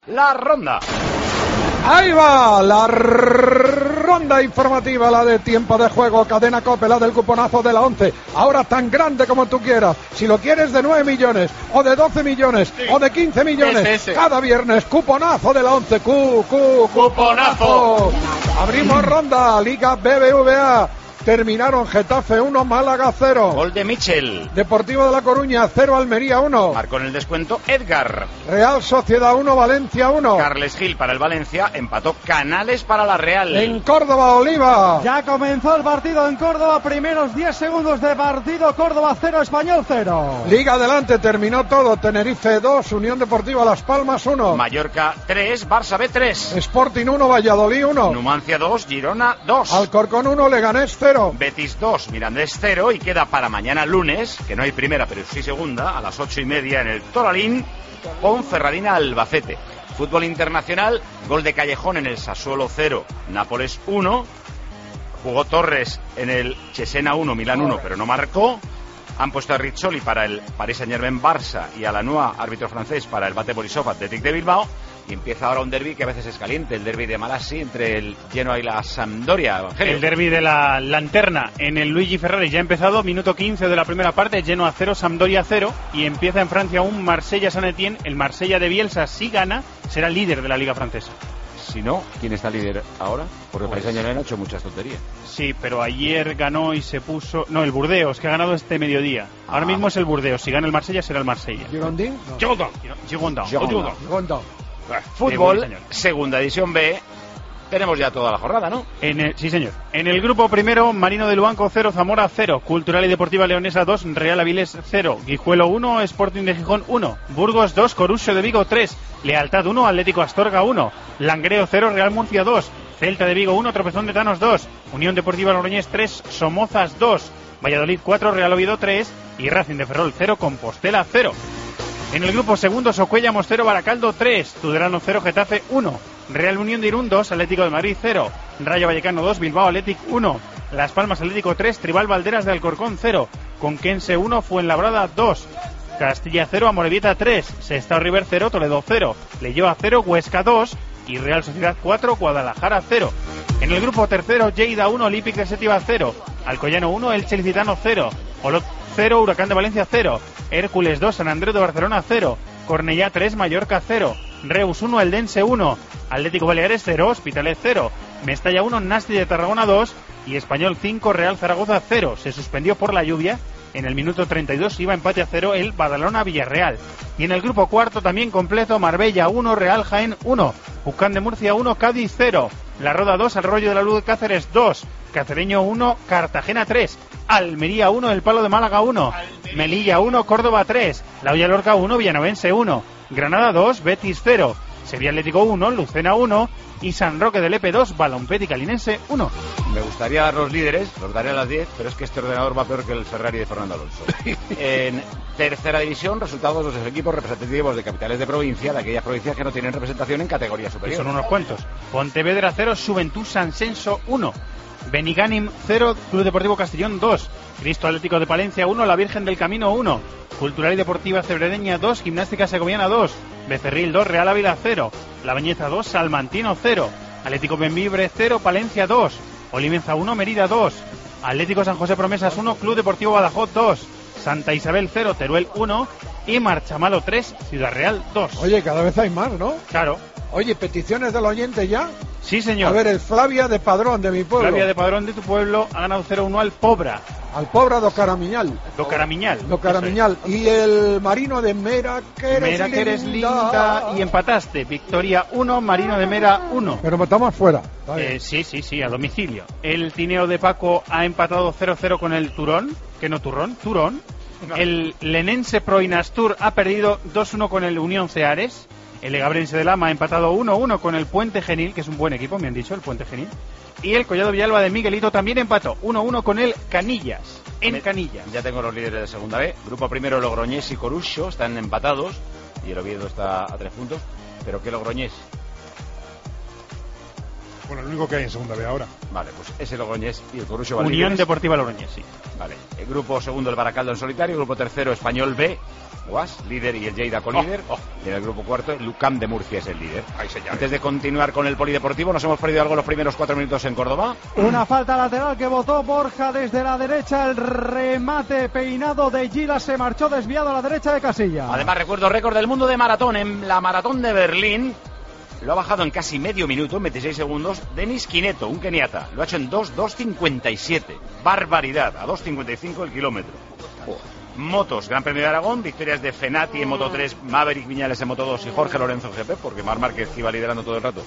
La ronda. Ahí va la ronda informativa, la de tiempo de juego, Cadena COPE, la del cuponazo de la 11. Ahora tan grande como tú quieras. Si lo quieres de 9 millones, o de 12 millones, sí, o de 15 millones. Ese. Cada viernes, cuponazo de la 11. Cuponazo. Abrimos ronda, Liga BBVA. Terminaron Getafe 1, Málaga 0. Gol de Michel. Deportivo de La Coruña 0, Almería 1. Marcó en el descuento Edgar. Real Sociedad 1, Valencia 1. Carles Gil para el Valencia, empató Canales para la Real. En Córdoba, Oliva. Ya comenzó el partido en Córdoba, primeros 10 segundos de partido, Córdoba 0, Español 0. Liga adelante, terminó todo, Tenerife 2, Unión Deportiva Las Palmas 1. Mallorca 3, Barça B 3. Sporting 1, Valladolid 1. Numancia 2, Girona 2. Alcorcón 1, Leganés 0. Betis 2, Mirandés 0 y queda para mañana lunes, que no hay primera pero sí segunda, a las 8:30 en el Toralín, Ponferradina Albacete. Fútbol internacional, gol de Callejón en el Sassuolo 0, Nápoles 1, jugó Torres en el Cesena 1, Milán 1, pero no marcó. Han puesto a Rizzoli para el Paris Saint-Germain Barça y a Lanois, árbitro francés, para el Bate Borisov Athletic de Bilbao. Y empieza ahora un derbi que a veces es caliente, el derbi de Malassi entre el Genoa y la Sampdoria. Evangelio. El derbi de la Lanterna en el Luigi Ferrari ya ha empezado, minuto 15 de la primera parte, Genoa 0, Sampdoria 0, y empieza en Francia un Marsella-Saint Etienne. El Marsella de Bielsa, si gana, será líder de la Liga Francesa. Si no, ¿quién está líder ahora? Porque el Paris Saint-Germain ha hecho muchas tonterías. Sí, pero ayer ganó y se puso... No, el Burdeos, que ha ganado este mediodía. Ahora mismo es el Burdeos, si gana el Marsella será el Marsella. ¿Girondín? Girondin. Fútbol, segunda división B. Tenemos ya toda la jornada, ¿no? Sí, señor. En el grupo primero, Marino de Luanco 0, Zamora 0, Cultural y Deportiva Leonesa 2, Real Avilés 0, Guijuelo 1, Sporting de Gijón 1, Burgos 2, Corusio de Vigo 3, Lealtad 1, Atlético Astorga 1, Langreo 0, Real Murcia 2, Celta de Vigo 1, Tropezón de Tanos 2, Unión Deportiva Logroñés 3, Somozas 2, Valladolid 4, Real Oviedo 3 y Racing de Ferrol 0, Compostela 0. En el grupo segundo, Socuellamos 0, Baracaldo 3, Tudelano 0, Getafe 1, Real Unión de Irún 2, Atlético de Madrid 0, Rayo Vallecano 2, Bilbao Athletic 1, Las Palmas Atlético 3, Tribal Valderas de Alcorcón 0, Conquense 1, Fuenlabrada 2, Castilla 0, Amorebieta 3, Sestao River 0, Toledo 0, Leyoa 0, Huesca 2 y Real Sociedad 4, Guadalajara 0. En el grupo tercero, Lleida 1, Olímpic de Sétiva 0, Alcoyano 1, Elche Licitano 0, Olot 0, Huracán de Valencia 0, Hércules 2, San Andreu de Barcelona 0, Cornellá 3, Mallorca 0, Reus 1, Eldense 1, Atlético Baleares 0, Hospitalet 0, Mestalla 1, Nasti de Tarragona 2 y Español 5, Real Zaragoza 0. Se suspendió por la lluvia. En el minuto 32 iba empate a 0 el Badalona-Villarreal. Y en el grupo cuarto también completo, Marbella 1, Real Jaén 1, Jucán de Murcia 1, Cádiz 0, La Roda 2, Arroyo de la Luz de Cáceres 2, Cacereño 1, Cartagena 3, Almería 1, El Palo de Málaga 1, Melilla 1, Córdoba 3, La Hoya Lorca 1, Villanovense 1, Granada 2, Betis 0, Sevilla Atlético 1, Lucena 1 y San Roque del Epe 2, Balompédica Calinense 1. Me gustaría dar los líderes, los daré a las 10, pero es que este ordenador va peor que el Ferrari de Fernando Alonso. En tercera división, resultados de los equipos representativos de capitales de provincia, de aquellas provincias que no tienen representación en categoría superior. Son unos cuantos. Pontevedra 0, Juventud Sansenso 1, Benigánim 0, Club Deportivo Castellón 2, Cristo Atlético de Palencia 1, La Virgen del Camino 1, Cultural y Deportiva Cebredeña 2, Gimnástica Segoviana 2, Becerril 2, Real Ávila 0, La Bañeza 2, Salmantino 0, Atlético Bembibre 0, Palencia 2, Olivenza 1, Mérida 2, Atlético San José Promesas 1, Club Deportivo Badajoz 2, Santa Isabel 0, Teruel 1 y Marchamalo 3, Ciudad Real 2. Oye, cada vez hay más, ¿no? Claro. Oye, ¿peticiones del oyente ya? Sí, señor. A ver, el Flavia de Padrón, de mi pueblo. Flavia de Padrón de tu pueblo ha ganado 0-1 al Pobra. Al Pobra do Caramiñal. Do Caramiñal. Do Caramiñal. Y el Marino de Mera, que eres linda. Y empataste. Victoria 1, Marino de Mera 1. Pero estamos fuera. Sí, a domicilio. El Tineo de Paco ha empatado 0-0 con el Turón. Que no Turrón. No. El Lenense Proinastur ha perdido 2-1 con el Unión Ceares. El Legabrense de Lama ha empatado 1-1 con el Puente Genil, que es un buen equipo, me han dicho, el Puente Genil. Y el Collado Villalba de Miguelito también empató 1-1 con el Canillas, Canillas. Ya tengo los líderes de segunda B. Grupo primero, Logroñés y Corucho están empatados. Y el Oviedo está a 3 puntos. ¿Pero qué Logroñés? Bueno, lo único que hay en segunda B ahora. Vale, pues ese Logroñés y el Corusio van Unión líderes. Deportiva Logroñés, sí. Vale, el grupo segundo el Baracaldo en solitario, el grupo tercero Español B, Guas, líder, y el Lleida colíder. Y en el grupo cuarto el Lucam de Murcia es el líder. Antes de continuar con el polideportivo, nos hemos perdido algo los primeros 4 minutos en Córdoba. Una falta lateral que botó Borja desde la derecha, el remate peinado de Gila se marchó desviado a la derecha de Casilla. Además, recuerdo récord del mundo de maratón en la maratón de Berlín. Lo ha bajado en casi medio minuto, en 26 segundos, Denis Quineto, un keniata. Lo ha hecho en 2:2:57. Barbaridad, a 2:55 el kilómetro. Motos, Gran Premio de Aragón, victorias de Fenati en Moto 3, Maverick Viñales en Moto 2 y Jorge Lorenzo en GP, porque Marc Márquez iba liderando todo el rato.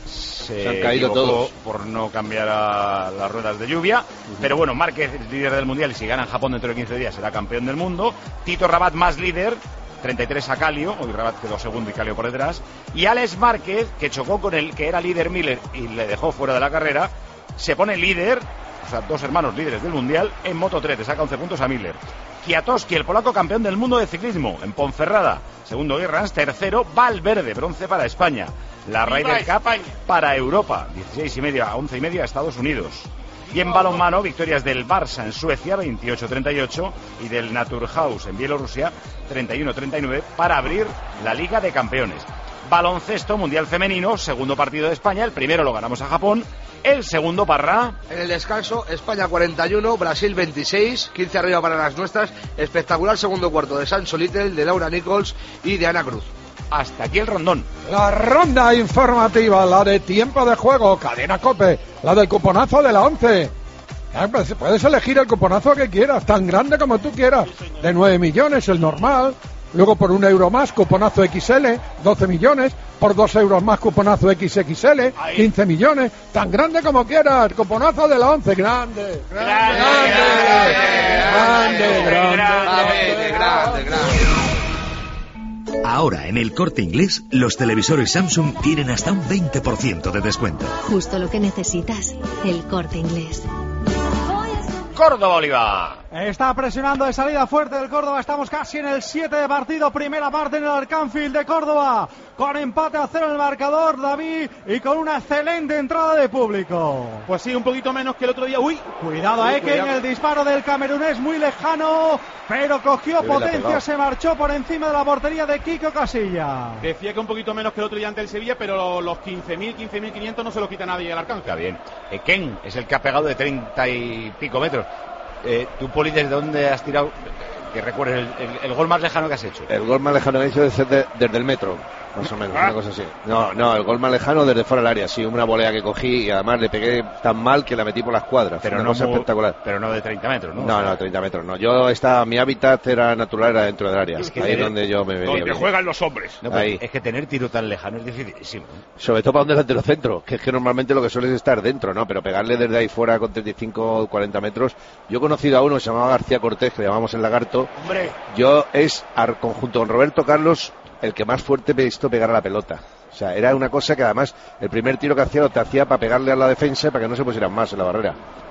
Se han caído todos por no cambiar a las ruedas de lluvia. Pero bueno, Márquez es líder del mundial y si gana en Japón dentro de 15 días será campeón del mundo. Tito Rabat más líder, 33 a Calio, hoy Rabat quedó segundo y Calio por detrás. Y Alex Márquez, que chocó con el que era líder Miller y le dejó fuera de la carrera, se pone líder, o sea, 2 hermanos líderes del mundial, en Moto 3, le saca 11 puntos a Miller. Kwiatkowski, el polaco campeón del mundo de ciclismo, en Ponferrada. Segundo Guerrans, tercero Valverde, bronce para España. La Ryder Cup para Europa, 16,5 a 11,5 a Estados Unidos. Y en balonmano, victorias del Barça en Suecia, 28-38, y del Naturhaus en Bielorrusia, 31-39, para abrir la Liga de Campeones. Baloncesto, Mundial Femenino, segundo partido de España, el primero lo ganamos a Japón, el segundo Parra. En el descanso, España 41, Brasil 26, 15 arriba para las nuestras. Espectacular segundo cuarto de Sancho Little, de Laura Nichols y de Ana Cruz. Hasta aquí el rondón. La ronda informativa, la de tiempo de juego, Cadena COPE, la del cuponazo de la 11. Puedes elegir el cuponazo que quieras, tan grande como tú quieras. De 9 millones, el normal. Luego por 1 euro más, cuponazo XL, 12 millones. Por 2 euros más, cuponazo XXL, 15 millones. Tan grande como quieras, cuponazo de la 11. Grande, grande. Ahora en el Corte Inglés, los televisores Samsung tienen hasta un 20% de descuento. Justo lo que necesitas, el Corte Inglés. Córdoba, Oliva. Está presionando de salida fuerte del Córdoba. Estamos casi en el 7 de partido. Primera parte en el Arcánfil de Córdoba. Con empate a 0 en el marcador, David. Y con una excelente entrada de público. Pues sí, un poquito menos que el otro día. ¡Uy! Cuidado a Eke en el disparo del camerunés, muy lejano. Pero cogió potencia, se marchó por encima de la portería de Kiko Casilla. Decía que un poquito menos que el otro día ante el Sevilla, pero los 15.500 no se lo quita nadie al Arcángel. Está bien. Ken es el que ha pegado de 30 y pico metros. Tú, Poli, ¿desde dónde has tirado? Que recuerdes el gol más lejano que has hecho. El gol más lejano que he hecho es desde el metro, más o menos, una cosa así. No, el gol más lejano desde fuera del área, sí, una volea que cogí y además le pegué tan mal que la metí por las cuadras. Pero una no cosa espectacular. Pero no de 30 metros, ¿no? No, 30 metros no. Mi hábitat era natural, era dentro del área. Es que ahí es donde yo me veía. Donde juegan los hombres. No, ahí. Es que tener tiro tan lejano es dificilísimo. Sobre todo para un delantero centro, que es que normalmente lo que suele es estar dentro, ¿no? Pero pegarle desde ahí fuera con 35 o 40 metros. Yo he conocido a uno, se llamaba García Cortés, que le llamamos el Lagarto. ¡Hombre! Yo junto con Roberto Carlos, el que más fuerte me he visto pegar a la pelota. O sea, era una cosa que además el primer tiro que hacía lo te hacía para pegarle a la defensa y para que no se pusieran más en la barrera.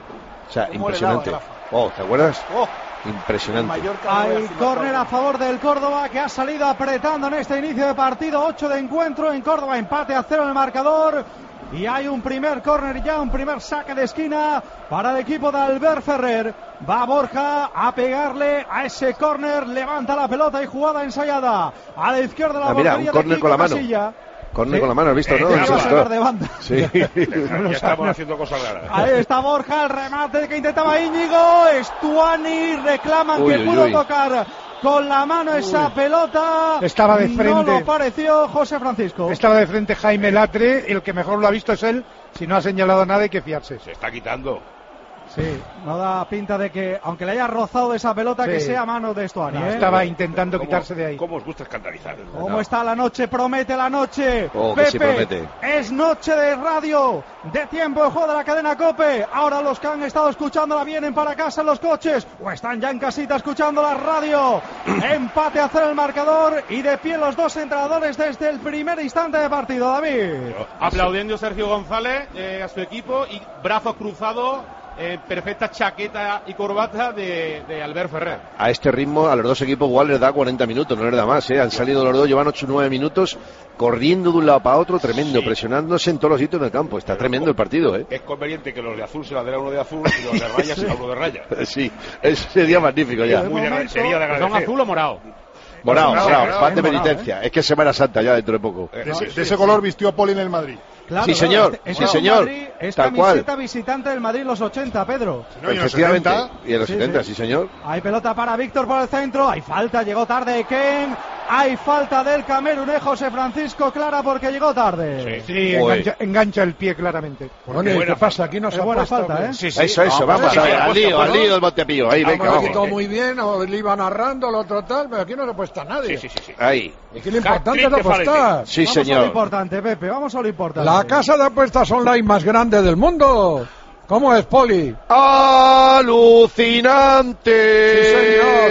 O sea, impresionante. ¿Te acuerdas? Impresionante. Hay córner a favor del Córdoba, que ha salido apretando en este inicio de partido. 8 de encuentro en Córdoba, empate a 0 en el marcador. Y hay un primer córner ya, un primer saque de esquina para el equipo de Albert Ferrer. Va Borja a pegarle a ese córner, levanta la pelota y jugada ensayada a la izquierda de la portería. Mira, un córner con la mano. Córner con la mano, ¿has visto? ¿No? Ya vas a ver de banda. Sí. Ya estamos haciendo cosas raras. Ahí está Borja, el remate que intentaba Íñigo. Estuani reclaman que pudo tocar con la mano esa pelota. Estaba de frente. No lo pareció José Francisco. Estaba de frente Jaime Latre, el que mejor lo ha visto es él. Si no ha señalado nada hay que fiarse. Se está quitando. Sí, no da pinta de que, aunque le haya rozado esa pelota, que sea mano de Estuani. Estaba intentando quitarse de ahí. ¿Cómo os gusta escandalizar? ¿Cómo está la noche? Promete la noche. Pepe, sí promete. Es noche de radio, de tiempo de juego de la cadena COPE. Ahora los que han estado escuchándola vienen para casa en los coches o están ya en casita escuchando la radio. Empate a 0 el marcador y de pie los dos entrenadores desde el primer instante de partido, David. Aplaudiendo Sergio González a su equipo y brazos cruzados perfecta chaqueta y corbata de Albert Ferrer. A este ritmo, a los dos equipos igual les da 40 minutos, no les da más, ¿eh? Han salido los dos, llevan 8 o 9 minutos corriendo de un lado para otro, tremendo, presionándose en todos los sitios del campo. Está tremendo el partido, ¿eh? Es conveniente que los de azul se la den a uno de azul y los de rayas a uno de raya. Sí, eso sería magnífico ya. Sería de agradecer. ¿Son azul o morado? Morado, pan de penitencia. Es que es Semana Santa ya dentro de poco. De ese color vistió Poli en el Madrid. Claro, sí, señor, sí, señor. Madrid, es tal camiseta cual. visitante del Madrid los 80, Pedro. No, Efectivamente. Y en los 70, sí, señor. Hay pelota para Víctor por el centro. Hay falta, llegó tarde Ken. Hay falta del camerunés José Francisco Clara porque llegó tarde. Sí, engancha el pie claramente. Bueno, ¿qué pasa? Aquí no se ha buena puesto, falta, ¿eh? Sí, eso, vamos a ver, al lío del Montepío. Ahí, venga, vamos. vamos. Todo muy bien, o le iba narrando, lo otro tal, pero aquí no se apuesta a nadie. Sí. Ahí. Aquí lo importante es apostar. Sí, Vamos a lo señor. importante, Pepe, vamos a lo importante. La casa de apuestas online más grande del mundo. ¿Cómo es, Poli? ¡Alucinante! Sí, señor.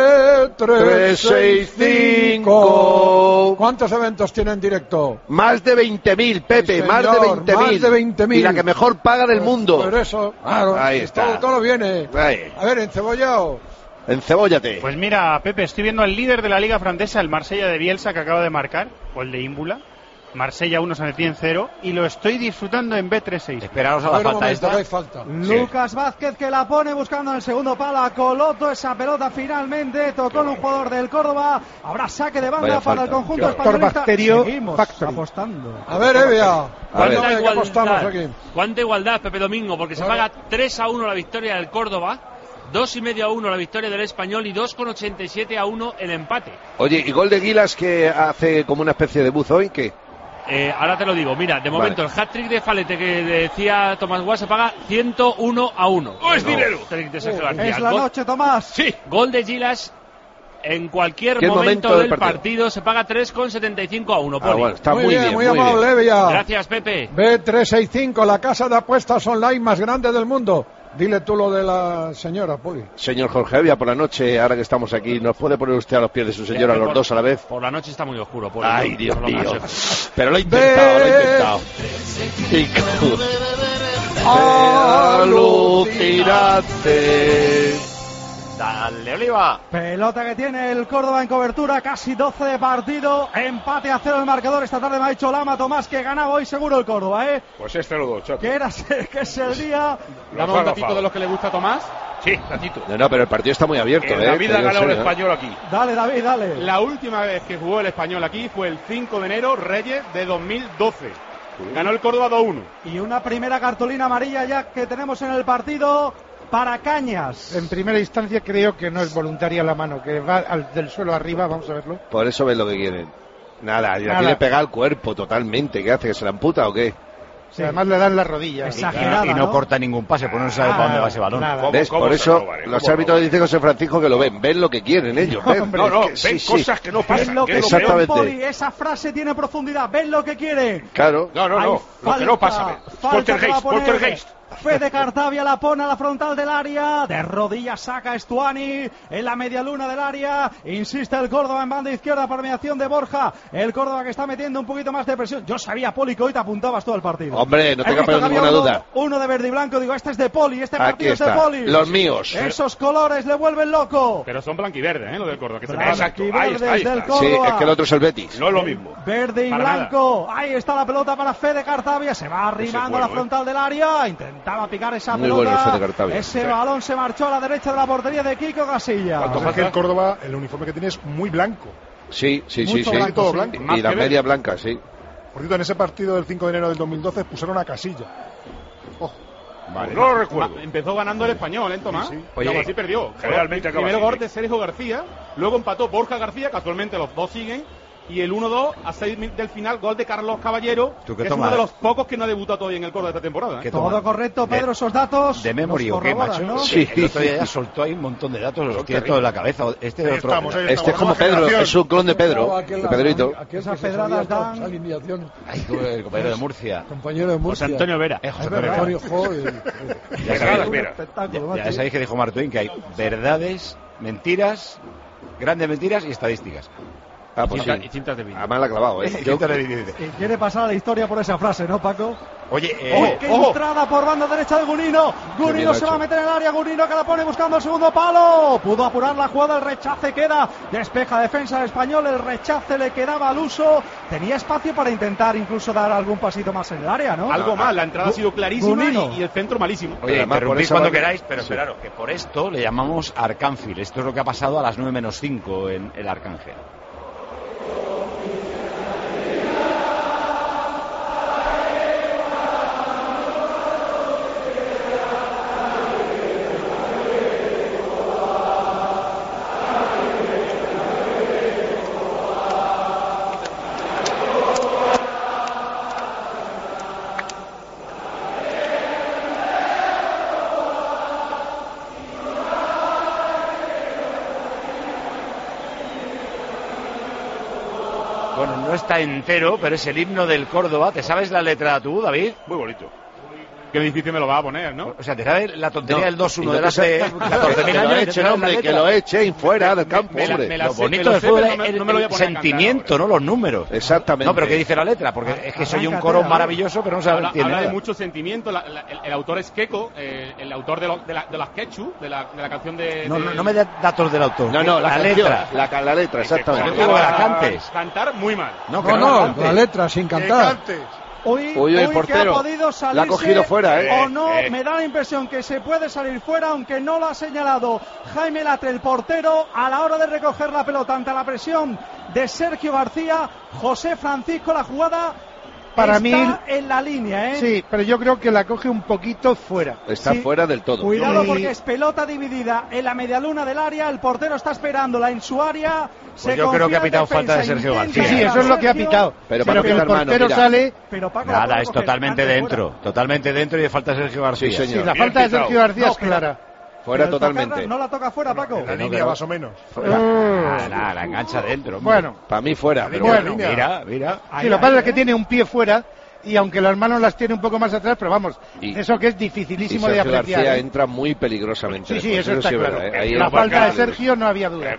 365. ¿Cuántos eventos tiene en directo? Más de 20.000, Pepe, Sí, más de señor, 20.000. más de 20.000. Y la que mejor paga del mundo. Por eso, claro. Ahí está. Todo viene. Ahí. A ver, encebollado. Encebóllate. Pues mira, Pepe, estoy viendo al líder de la Liga Francesa, el Marsella de Bielsa, que acaba de marcar, o el de Ímbula. Marsella 1, San Etienne 0, y lo estoy disfrutando en B36. Esperaos a la falta esta. No hay falta. Lucas Vázquez que la pone buscando en el segundo palo a Coloto. Esa pelota finalmente tocó en un jugador del Córdoba. Habrá saque de banda Vaya para falta. el conjunto españolista. Seguimos apostando. A ver, Evia. ¿Cuánta apostamos aquí? ¿Cuánta igualdad, Pepe Domingo? Porque se paga 3-1 la victoria del Córdoba, 2,5-1 la victoria del Español y 2,87-1 el empate. Oye, ¿y gol de Gilas que hace como una especie de buz hoy? ¿Qué? Ahora te lo digo, mira, de momento el hat-trick de Falete que decía Tomás Guas se paga 101-1. ¡No es dinero! Es la noche, Tomás. Sí. Gol de Gilas en cualquier momento del partido se paga 3,75-1. Bueno, está muy bien, muy amable, Evia. Gracias, Pepe. B365, la casa de apuestas online más grande del mundo. Dile tú lo de la señora, Poli. Señor Jorge Evia, por la noche, ahora que estamos aquí, ¿nos puede poner usted a los pies de su señora los dos a la vez? Por la noche está muy oscuro. Poli. Ay, Dios Por lo mío. menos. Pero lo he intentado, Alucinante. Dale, Oliva. Pelota que tiene el Córdoba en cobertura, casi 12 de partido, empate a 0 el marcador. Esta tarde me ha dicho Lama Tomás que ganaba hoy seguro el Córdoba, ¿eh? Pues este lo doy, chato. Que es el día. Damos un datito de los que le gusta a Tomás. Sí, datito. No, pero el partido está muy abierto, En la vida ha ganado el Español aquí. Dale, David, dale. La última vez que jugó el Español aquí fue el 5 de enero, Reyes de 2012. Ganó el Córdoba 2-1. Y una primera cartulina amarilla ya que tenemos en el partido para Cañas. En primera instancia creo que no es voluntaria la mano, que va del suelo arriba, vamos a verlo. Por eso ves lo que quieren. Nada, la tiene pegada al cuerpo totalmente. ¿Qué hace? ¿Que se la amputa o qué? Sí. Además le dan la rodilla. Exagerada, Y no corta ningún pase, pues no sabe para dónde va ese balón. ¿Ves? Por eso los árbitros dicen José Francisco que lo ven lo que quieren ellos. Ven cosas que no pasan. Lo que exactamente. Poli, esa frase tiene profundidad, ven lo que quieren. Claro. No, lo que no pasa. Poltergeist. Fede Cartavia la pone a la frontal del área, de rodillas saca Estuani en la media luna del área, insiste el Córdoba en banda izquierda por mediación de Borja, el Córdoba que está metiendo un poquito más de presión. Yo sabía, Poli, que hoy te apuntabas todo el partido. Hombre, no tenga ninguna duda. Uno de verde y blanco, digo, este es de Poli, este Aquí partido está. es de Poli. Los míos. Esos colores le vuelven loco. Pero son blanquiverde, lo del Córdoba. Que se Exacto, ahí está. Del Córdoba. Sí, es que el otro es el Betis. No es lo mismo. Verde y Para blanco. Ahí está la pelota para Fede Cartavia. Se va arrimando a la frontal del área. Intentaba picar esa Muy pelota. bueno Fede Cartavia. Ese balón se marchó a la derecha de la portería de Kiko Casillas. Es que el Córdoba, el uniforme que tiene es muy blanco. Sí. Blanco, todo sí. blanco. Y la media blanca, sí. Por cierto, en ese partido del 5 de enero del 2012 pusieron a Casilla. Vale. No lo recuerdo. Empezó ganando el Español, ¿eh, Tomás? Sí. Y aún así perdió. Generalmente acaba Primero así, gol de Sergio García, luego empató Borja García, casualmente los dos siguen, y el 1-2 a 6 del final, gol de Carlos Caballero, ¿Tú que qué es uno tomas? de los pocos que no ha debutado todavía en el Córdoba de esta temporada. ¿Qué Todo toma? correcto, Pedro, esos datos. ¿De memory nos o qué, corroboran, macho? ¿no? Sí. El otro día ya soltó ahí un montón de datos, los tiene todo en la cabeza. Este de otro. Este es como Pedro, es un clon de Pedro, de Pedrito. Esas pedradas dan. Alineación. Ay, el compañero de Murcia. Compañero de Murcia. José Antonio Vera. José Es Antonio verdad, Vera. joder. Ya Espectáculo, Ya macho. sabéis que dijo Martín que hay verdades, mentiras, grandes mentiras y estadísticas. Ah, pues sí. Y cintas de vídeo. Además la ha clavado, ¿eh? Yo te lo digo. Y quiere pasar a la historia por esa frase, ¿no, Paco? Oye, ¡Qué entrada por banda derecha de Gunino! Gunino se va a meter en el área, Gunino que la pone buscando el segundo palo. Pudo apurar la jugada, el rechace queda. Despeja defensa del Español, el rechace le quedaba al uso. Tenía espacio para intentar incluso dar algún pasito más en el área, ¿no? Algo más, la entrada ha sido clarísima y el centro malísimo. Oye, interrumpid cuando queráis, pero claro, que por esto le llamamos Arcánfil. Esto es lo que ha pasado a las 9:05 en el Arcángel. Bueno, no está entero, pero es el himno del Córdoba. ¿Te sabes la letra tú, David? Muy bonito. Qué difícil me lo va a poner, ¿no? O sea, ¿te sabes la tontería del 2-1 de hace 14.000 años? Que lo eche fuera del campo, hombre. Lo bonito del fútbol es el sentimiento, ¿no? Los números. Exactamente. No, pero ¿qué dice la letra? Porque es que soy un coro maravilloso, pero no se entiende Habla de nada. mucho sentimiento. El autor es Keiko, el autor de las Quechu, de la canción de... No me da datos del autor. No, la letra. La letra, exactamente. No la cantes. Cantar muy mal. No, la letra sin cantar. Hoy el portero que ha podido salirse, la ha cogido fuera, o no, me da la impresión que se puede salir fuera, aunque no lo ha señalado Jaime Latre, el portero, a la hora de recoger la pelota ante la presión de Sergio García. José Francisco, la jugada para está mí en la línea, ¿eh? Sí, pero yo creo que la coge un poquito fuera. Está fuera del todo. Cuidado porque es pelota dividida en la medialuna del área, el portero está esperándola en su área. Pues yo creo que ha pitado falta de Sergio García. Sí, eso es lo que ha pitado. Pero que el portero sale... Pero Paco, nada, es totalmente dentro y de falta de Sergio García. Sí, señor. Sí, la falta de Sergio García es clara. Fuera totalmente. No la toca fuera, Paco. La línea más o menos. La engancha dentro. Bueno, para mí fuera. Pero bueno, mira. Sí, lo que pasa es que tiene un pie fuera. Y aunque las manos las tiene un poco más atrás, pero vamos, eso que es dificilísimo de apreciar. García entra muy peligrosamente. Sí, eso está claro. La falta de Sergio no había duda.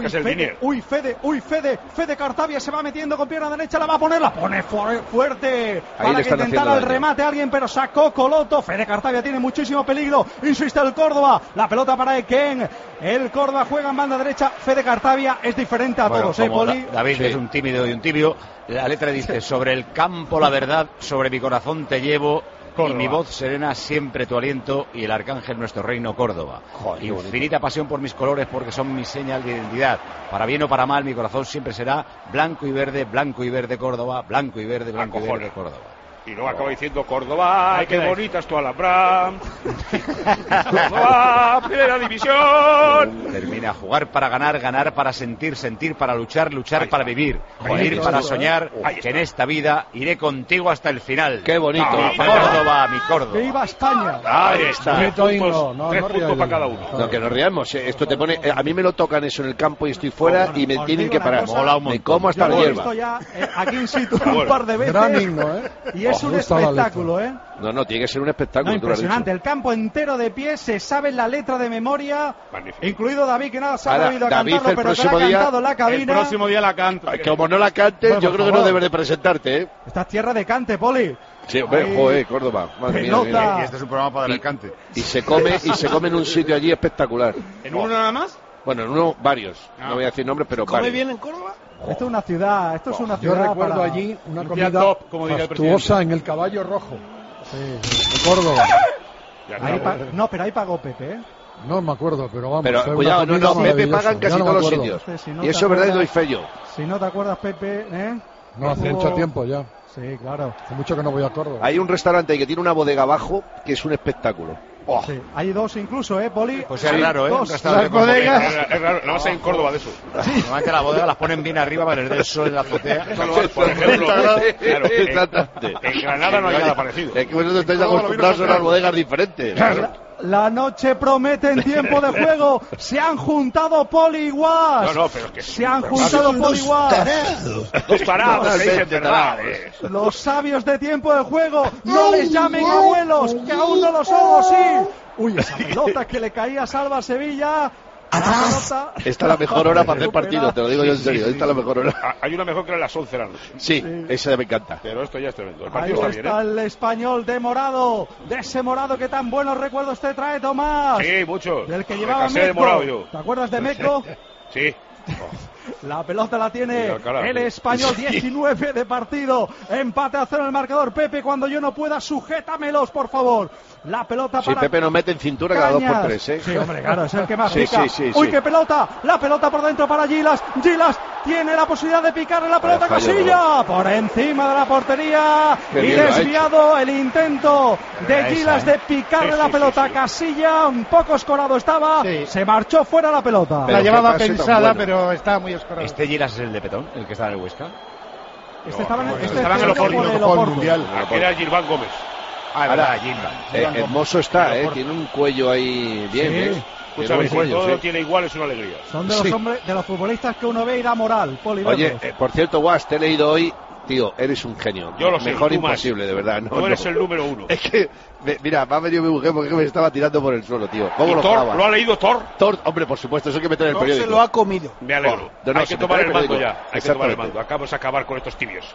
Fede Cartavia se va metiendo con pierna derecha, la va a poner, la pone fuerte para que intentara el remate a alguien, pero sacó Coloto. Fede Cartavia tiene muchísimo peligro, insiste el Córdoba, la pelota para Eken. El Córdoba juega en banda derecha. Fede Cartavia es diferente a todos, Poli. David es un tímido y un tibio. La letra dice: sobre el campo la verdad, sobre mi corazón te llevo, Córdoba. Y mi voz serena siempre tu aliento, y el arcángel nuestro reino Córdoba. Joder, infinita pasión por mis colores, porque son mi señal de identidad. Para bien o para mal, mi corazón siempre será blanco y verde Córdoba, blanco y verde Córdoba. Y luego acaba diciendo: Córdoba, qué bonita es tu Alhambra. Córdoba, primera división. Termina: jugar para ganar, ganar para sentir, sentir para luchar, luchar para vivir, vivir para soñar, que en esta vida iré contigo hasta el final. Qué bonito. Córdoba, mi Córdoba. ¡Que iba España! Ahí está. Tres puntos para cada uno. No, que nos riamos. Esto te pone. A mí me lo tocan eso en el campo y estoy fuera y me tienen que parar. Me como hasta la hierba. Yo lo he visto ya aquí in situ un par de veces. Gran himno, ¿eh? Y es un espectáculo, ¿eh? No, tiene que ser un espectáculo. No, impresionante, el campo entero de pie, se sabe la letra de memoria. Magnífico. Incluido David, que nada se ha debido a cantarlo, pero que la ha cantado la cabina. El próximo día la canto. Como no la cantes, bueno, yo creo que no debes de presentarte, ¿eh? Esta es tierra de cante, Poli. Sí, joder, Córdoba. Madre mía. Y este es un programa para el cante. Y se come en un sitio allí espectacular. ¿En uno nada más? Bueno, en uno varios. No voy a decir nombres, pero ¿come varios. bien en Córdoba? Esto es una ciudad, Yo recuerdo allí una comida top, como fastuosa en el Caballo Rojo. Sí, de Córdoba. No, pero ahí pagó Pepe, ¿eh? No me acuerdo, pero vamos. Pero cuidado, Pepe paga en casi todos los sitios. Y eso es verdad y doy fe yo. Si no te acuerdas, Pepe, ¿eh? No, hace mucho tiempo ya. Sí, claro. Hace mucho que no voy a Córdoba. Hay un restaurante que tiene una bodega abajo que es un espectáculo. Oh. Sí, hay dos incluso, Poli. Pues es raro, dos. Un restaurante con bodegas. Es raro, no vas a ir en Córdoba de eso. Normalmente la bodega las ponen bien arriba para el del sol en la azotea. Por ejemplo, claro, en Granada no hay nada parecido. Es que vosotros estáis acostumbrados a unas bodegas diferentes. La noche promete en tiempo de juego. Se han juntado Poli y Guas. No, pero es que se han juntado Poli y Guas. Dos tarados, los sabios de tiempo de juego. No les llamen abuelos, que aún no lo somos, sí. Uy, esa pelota que le caía a Salva Sevilla. Esta es la mejor hora para hacer partido, te lo digo yo en serio. Esta es la mejor hora. Hay una mejor que era las 11 de la noche. Sí, esa me encanta. Pero esto ya es tremendo. El Ahí partido está bien, el Español de morado, de ese morado que tan buenos recuerdos te trae, Tomás. Sí, mucho. Del que Me llevaba casé de Meco. morado yo. ¿Te acuerdas de Meco? Sí. La pelota la tiene Alcalá, el Español, 19 de partido, empate a 0 en el marcador. Pepe, cuando yo no pueda, sujétamelos, por favor. La pelota Si para Pepe nos mete en cintura cada 2 por 3, ¿eh? Sí, hombre, claro, es el que más Sí, pica. sí, Uy, sí. qué pelota, la pelota por dentro para Gilas. Gilas tiene la posibilidad de picarle la pelota a Vaya fallo, Casilla, por encima de la portería. Qué Y bien lo ha desviado el intento de Esa, Gilas de picarle Sí, la sí, pelota sí, a Casilla. Un poco escorado estaba, se marchó fuera la pelota. Pero La llevaba qué pase tan pensada, bueno. pero estaba muy escorada. ¿Este Gilas es el de Petón, el que está en el Huesca? Estaban en estaban en el Oporto. mundial. Aquí era Gilván Gómez. Ahora, Gilman. Hermoso está, tiene un cuello ahí bien, Sí. ¿eh? Tiene Escúchame, buen si cuello, todo sí. lo tiene igual es una alegría. Son de los hombres, de los futbolistas que uno ve y da moral, Poli. Oye, verlos. por cierto, Guas, te he leído hoy, tío, eres un genio. Yo lo sé, Mejor tú más. imposible, de verdad. No, Tú eres no. el número 1. Es que, mira, me ha venido mi mujer porque me estaba tirando por el suelo, tío. ¿Cómo ¿Y lo Thor? clava? ¿Lo ha leído Thor? Thor, hombre, por supuesto, eso hay que meter en el periódico. Se lo ha comido. Me alegro. Oh, no, Hay se que tomar mete el en el mando periódico. ya. Hay que tomar el Exactamente. mando. Acabamos de acabar con estos tibios.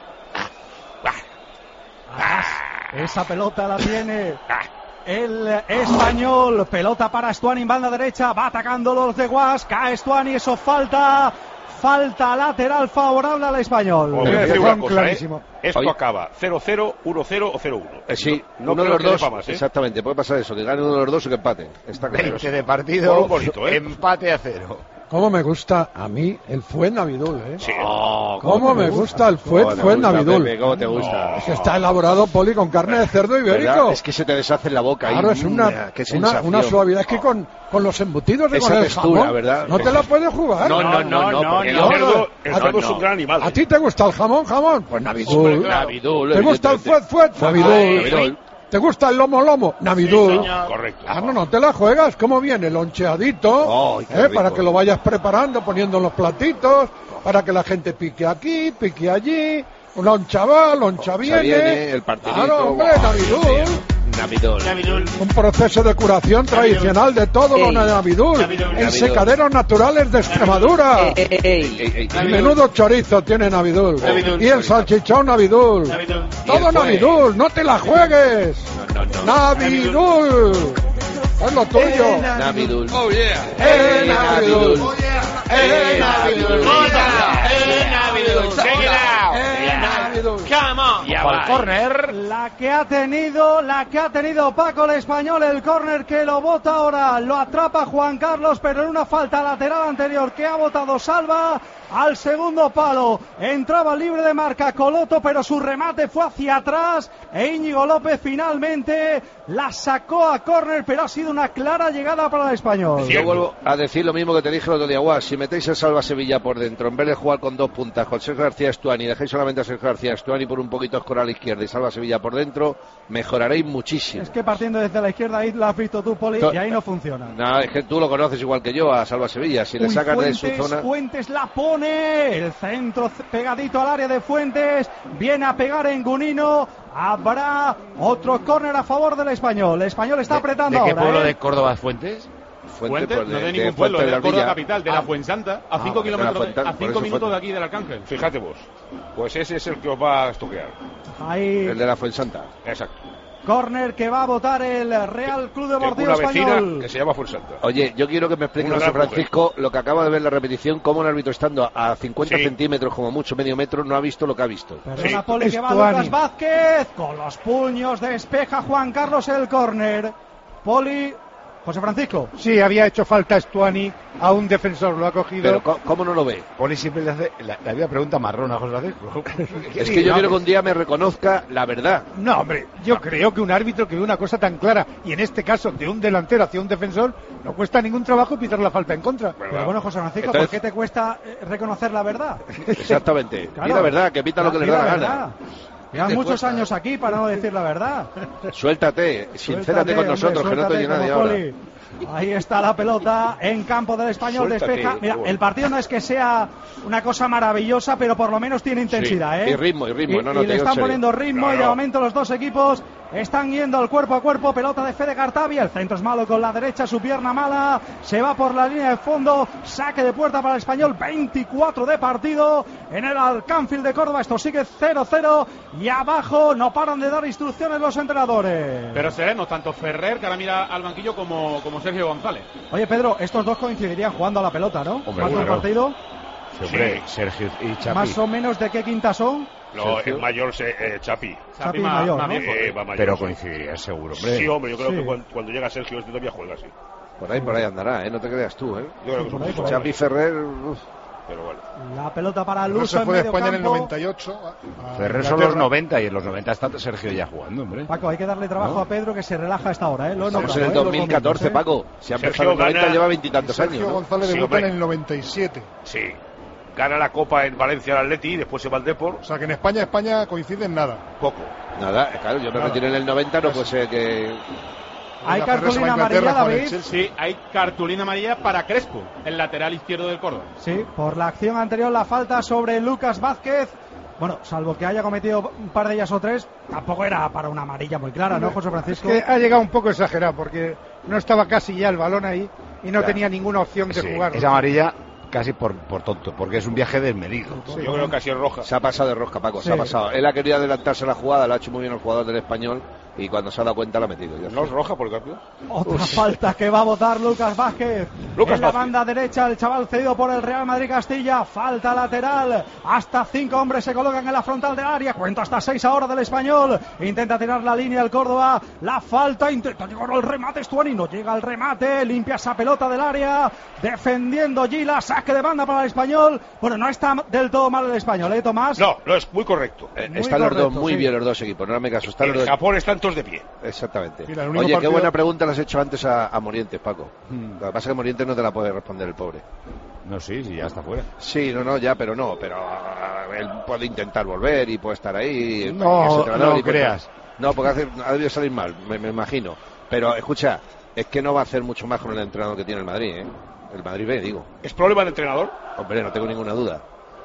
Esa pelota la tiene el Español. Pelota para Stuani en banda derecha. Va atacando los de Guas. Cae Stuani. Eso falta. Falta lateral favorable al Español. Os voy a decir una cosa, clarísimo. Esto Oye. acaba 0-0, 1-0 o 0-1. Sí, No uno de creo los que dé dos, pa' más, ¿eh? exactamente, puede pasar eso, que gane uno de los dos o que empate. Está claro. 20 de partido, Por un bonito, ¿eh? empate a 0. ¿Cómo me gusta a mí el Fuennavidul, eh? Sí. ¿Cómo me gusta el Fuennavidul? Pepe, ¿cómo te gusta? Es que está elaborado, Poli, con carne de cerdo ibérico. ¿Verdad? Es que se te deshace en la boca. Claro, ahí. es Qué una sensación. suavidad. Es que con los embutidos y Esa con el textura, jamón, ¿verdad? no te la puedes jugar. No, porque El no. cerdo no. es un gran animal. ¿A ti te gusta el jamón? Pues Navidul. Navidul, ¿Te gusta el fuet? Navidul. ¿Te gusta el lomo? Navidul. Correcto. Ah, no te la juegas. ¿Cómo viene? Loncheadito, Ay, qué rico. para que lo vayas preparando, poniendo en los platitos, para que la gente pique aquí, pique allí. Loncha va, loncha viene. El partidito. Claro, hombre, Navidul. Un proceso de curación tradicional de todo lo Navidul. En secaderos naturales de Extremadura. El menudo chorizo tiene Navidul. Y el salchichón Navidul. Todo Navidul, no te la juegues. Navidul. Es lo tuyo. Navidul. Oh, yeah. Navidul. Navidul. Navidul. Check it out. Come on. Y al córner. La que ha tenido Paco el Español, el córner que lo bota ahora, lo atrapa Juan Carlos, pero en una falta lateral anterior que ha botado Salva al segundo palo. Entraba libre de marca Coloto, pero su remate fue hacia atrás e Íñigo López finalmente la sacó a córner, pero ha sido una clara llegada para el Español. Yo vuelvo a decir lo mismo que te dije el otro día, Guas. Si metéis a Salva Sevilla por dentro, en vez de jugar con 2 puntas, con Sergio García Estuani, dejáis solamente a Sergio García Estuani por un poquito escorar a la izquierda y Salva Sevilla por dentro, mejoraréis muchísimo. Es que partiendo desde la izquierda, ahí la has visto tú, Poli, y ahí no funciona. No, es que tú lo conoces igual que yo a Salva Sevilla. Si le Uy, sacas Fuentes, de su zona. Fuentes la pone, el centro pegadito al área de Fuentes, viene a pegar en Gunino, habrá otro córner a favor del Español. El Español está apretando ¿De qué ahora. pueblo de Córdoba es Fuentes? Fuentes, pues, no de de ningún pueblo, Fuente de de la Córdoba Villa. capital, de la Fuensanta, a 5 de la kilómetros, Fuenta, a por 5 eso minutos Fuente. de aquí del Arcángel. Fíjate vos. Pues ese es el que os va a estoquear. Ahí, El de la Fuensanta. Exacto. córner que va a votar el Real Club Deportivo Una vecina Español. que se llama Fuensanta. Oye, yo quiero que me explique Una José gran Francisco lo que acaba de ver la repetición, cómo un árbitro estando a 50 Sí. centímetros, como mucho medio metro, no ha visto lo que ha visto. Perdona, Poli, que va Estuani. Lucas Vázquez, con los puños despeja Juan Carlos el córner. Poli, José Francisco. Sí, había hecho falta Stuani a un defensor, lo ha cogido. Pero ¿cómo no lo ve? Poli siempre le hace la misma pregunta marrona a José Francisco. Es que yo quiero que un día me reconozca la verdad. No, hombre, yo creo que un árbitro que ve una cosa tan clara, y en este caso de un delantero hacia un defensor, no cuesta ningún trabajo pitar la falta en contra. Pero bueno, José Francisco, Entonces- ¿por qué te cuesta reconocer la verdad? Exactamente. Claro. Y la verdad, que pita lo que les da la gana. Llevan muchos años aquí para no decir la verdad. Suéltate, sincérate con Hombre, nosotros, que no te oye suéltate nadie como ahora. Poli. Ahí está la pelota en campo del Español, Suéltate, despeja. Mira, bueno. el partido no es que sea una cosa maravillosa, pero por lo menos tiene intensidad, Sí, ¿eh? y ritmo, no, y te le digo en están serio. poniendo ritmo y de Claro. momento los dos equipos Están yendo al cuerpo a cuerpo. Pelota de Fede Cartavia. El centro es malo con la derecha, su pierna mala. Se va por la línea de fondo. Saque de puerta para el Español. 24 de partido en el Alcanfil de Córdoba. Esto sigue 0-0. Y abajo no paran de dar instrucciones los entrenadores. Pero serenos, tanto Ferrer, que ahora mira al banquillo, como Sergio González. Oye, Pedro, estos dos coincidirían jugando a la pelota, ¿no? Hombre, ¿Más de un claro. partido? Sí, hombre, Sergio y Chapi. ¿Más o menos de qué quinta son? No, el mayor Chapi. Chapi mayor, ¿no? Va mayor, Pero sí. coincidiría seguro, hombre. Sí, hombre, yo creo Sí. que cuando llega Sergio este todavía juega, sí. Por ahí andará, no te creas tú, Yo creo que por ahí, por ahí. Chapi Ferrer, pero bueno. La pelota para No Luso se en fue de medio España en el campo. 98. Ferrer son los 90 y en los 90 está Sergio ya jugando, hombre. Paco, hay que darle trabajo ¿No? a Pedro, que se relaja a esta hora, ¿eh? Lo he Estamos nombrado, en el los 2014, domingos, Paco. Si ha empezado Sergio en el 90, gana- lleva veintitantos Sergio años, ¿no? González Sí, debuta en hombre. el 97. Sí. Gana la Copa en Valencia al Atleti, después se va al Depor. O sea que en España coincide en nada. Poco. Nada, claro, yo me retiré en el 90, no puede ser que... Hay La Ferrer se va a cartulina amarilla, Inglaterra con el David. Chelsea. Sí, hay cartulina amarilla para Crespo, el lateral izquierdo del Córdoba. Sí, por la acción anterior, la falta sobre Lucas Vázquez. Bueno, salvo que haya cometido un par de ellas o tres, tampoco era para una amarilla muy clara, ¿no, José Francisco? Que ha llegado un poco exagerado porque no estaba casi ya el balón ahí y no tenía ninguna opción de Sí, jugar. es amarilla casi por tonto, porque es un viaje desmedido. Yo creo que ha sido roja. Se ha pasado de rosca, Paco, se Sí. ha pasado. Él ha querido adelantarse a la jugada, la ha hecho muy bien el jugador del Español y cuando se ha dado cuenta la ha metido. Ya No es roja, por cambio. Otra falta que va a votar Lucas Vázquez. Lucas en la Vázquez. banda derecha, el chaval cedido por el Real Madrid Castilla. Falta lateral. Hasta 5 hombres se colocan en la frontal del área. Cuenta hasta 6 ahora del Español. Intenta tirar la línea el Córdoba. La falta, intenta llegar al remate Stuani. No llega al remate. Limpia esa pelota del área. Defendiendo Gila. Saque de banda para el Español. Bueno, no está del todo mal el Español, ¿eh, Tomás? No, no es muy correcto. Están los dos correcto, muy sí. bien, los dos equipos, no me caso. Están los En dos... Japón están todos de pie. Exactamente. Mira, el único Oye, qué partido- buena pregunta le has hecho antes a Morientes, Paco. Lo que pasa es que Morientes no te la puede responder el pobre. No, sí, ya está fuera. Sí, no, pero él puede intentar volver y puede estar ahí. No, es entrenador no y puede- creas. No, porque ha debido salir mal, me imagino. Pero escucha, es que no va a hacer mucho más con el entrenador que tiene el Madrid, ¿eh? El Madrid B, digo. ¿Es problema del entrenador? Hombre, no tengo ninguna duda.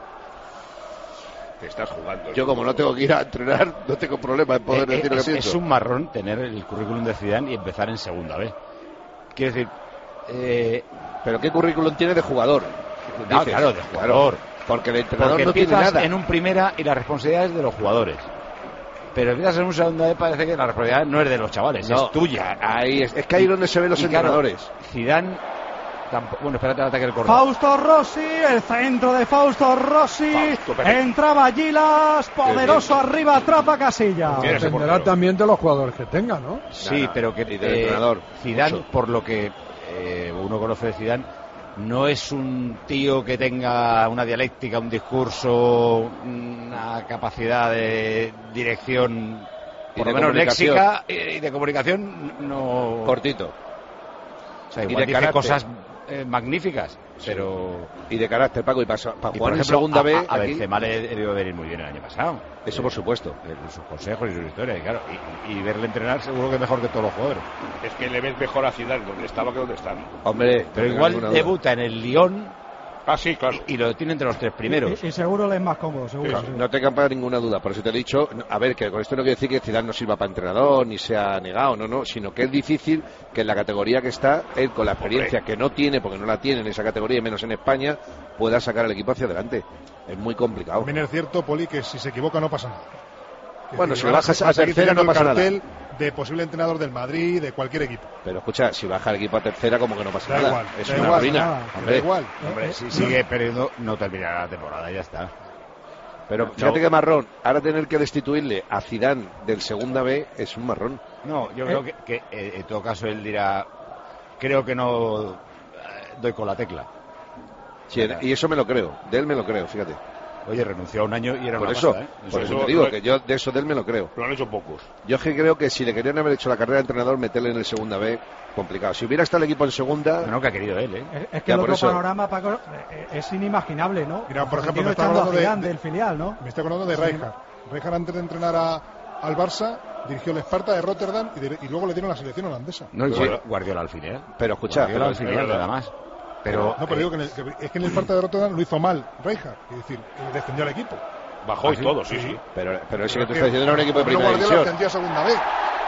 Te estás jugando. Yo como no tengo que ir a entrenar, no tengo problema en poder decir lo que pienso. Es un marrón tener el currículum de Zidane y empezar en segunda vez. Quiero decir, Pero ¿qué currículum tiene de jugador? no, Dices, claro, de jugador. Porque el entrenador Porque no tiene empiezas nada. en un primera y la responsabilidad es de los jugadores. Pero empiezas en un segunda vez, parece que la responsabilidad no es de los chavales, No, es tuya. Ahí es que ahí es donde se ven los Y claro, entrenadores. Zidane tampoco, bueno, espérate al ataque del Córdoba. Fausto Rossi, el centro de Fausto Rossi. Fausto, perfecto. Entraba Gilas, poderoso arriba, atrapa Casilla. Bien, ese Dependerá portero. también de los jugadores que tenga, ¿no? Sí, Nada, pero que y del entrenador, Zidane, mucho. por lo que uno conoce de Zidane, no es un tío que tenga una dialéctica, un discurso, una capacidad de dirección, Y por de lo menos comunicación. léxica y de comunicación, no. Cortito. O sea, y igual de dice carácter. cosas magníficas, pero. Y de carácter, Paco, y para Y, jugar por en ejemplo, segunda B, a aquí- Benzema le debió venir muy bien el año pasado. eso por supuesto. Sus consejos y sus historias, y claro. Y verle entrenar seguro que mejor que todos los jugadores. Es que le ves mejor a Zidane donde estaba que donde está. Hombre, Pero no igual tengo ninguna duda. debuta en el Lyon Ah, sí, claro. y lo tiene entre los tres primeros. Y seguro le es más cómodo, seguro. sí. No te campa ninguna duda, por eso te he dicho, a ver, que con esto no quiero decir que Zidane no sirva para entrenador, ni sea negado, no, sino que es difícil que en la categoría que está, él con la experiencia que no tiene, porque no la tiene en esa categoría, y menos en España, pueda sacar al equipo hacia adelante. Es muy complicado. También es cierto, Poli, que si se equivoca no pasa nada. Es Bueno, decir, si ahora bajas se va a seguir tercera teniendo no pasa el nada. cartel de posible entrenador del Madrid, de cualquier equipo. Pero escucha, si baja el equipo a tercera, como que no pasa Da nada. igual, Es da una igual, ruina. nada. Hombre, Da igual. Hombre, si sigue perdiendo, no terminará la temporada, ya está. Pero fíjate que marrón, ahora tener que destituirle a Zidane del segunda B es un marrón. No, yo creo que en todo caso él dirá, creo que no doy con la tecla. Sí, y eso me lo creo, de él me lo creo, fíjate. Oye, renunció a un año y era Por una eso, pasada, ¿eh? por eso Eso te digo lo- que yo de eso de él me lo creo. Lo han hecho pocos. Yo es que creo que si le querían haber hecho la carrera de entrenador, meterle en el segunda B, complicado. Si hubiera estado el equipo en segunda, No, que ha querido él, ¿eh? Es que Ya, el por otro eso. panorama, Paco, es inimaginable, ¿no? Mira, por ejemplo, Florentino me está echando a hablando de- Zidane de- del filial, ¿no? Me estoy acordando de Rijkaard. Rijkaard, antes de entrenar al Barça, dirigió el Esparta de Rotterdam y luego le dieron la selección holandesa. No, y Sí. Guardiola al final. pero escucha, Guardiola al pero- final, nada más. Pero, No, pero digo que, es que en el Esparta de Rotterdam lo hizo mal Rijkaard, es decir, descendió al equipo. Bajó y todo, sí, sí. pero ese que tú estás diciendo era un equipo de Pero primera Guardiola división. ascendió a segunda vez.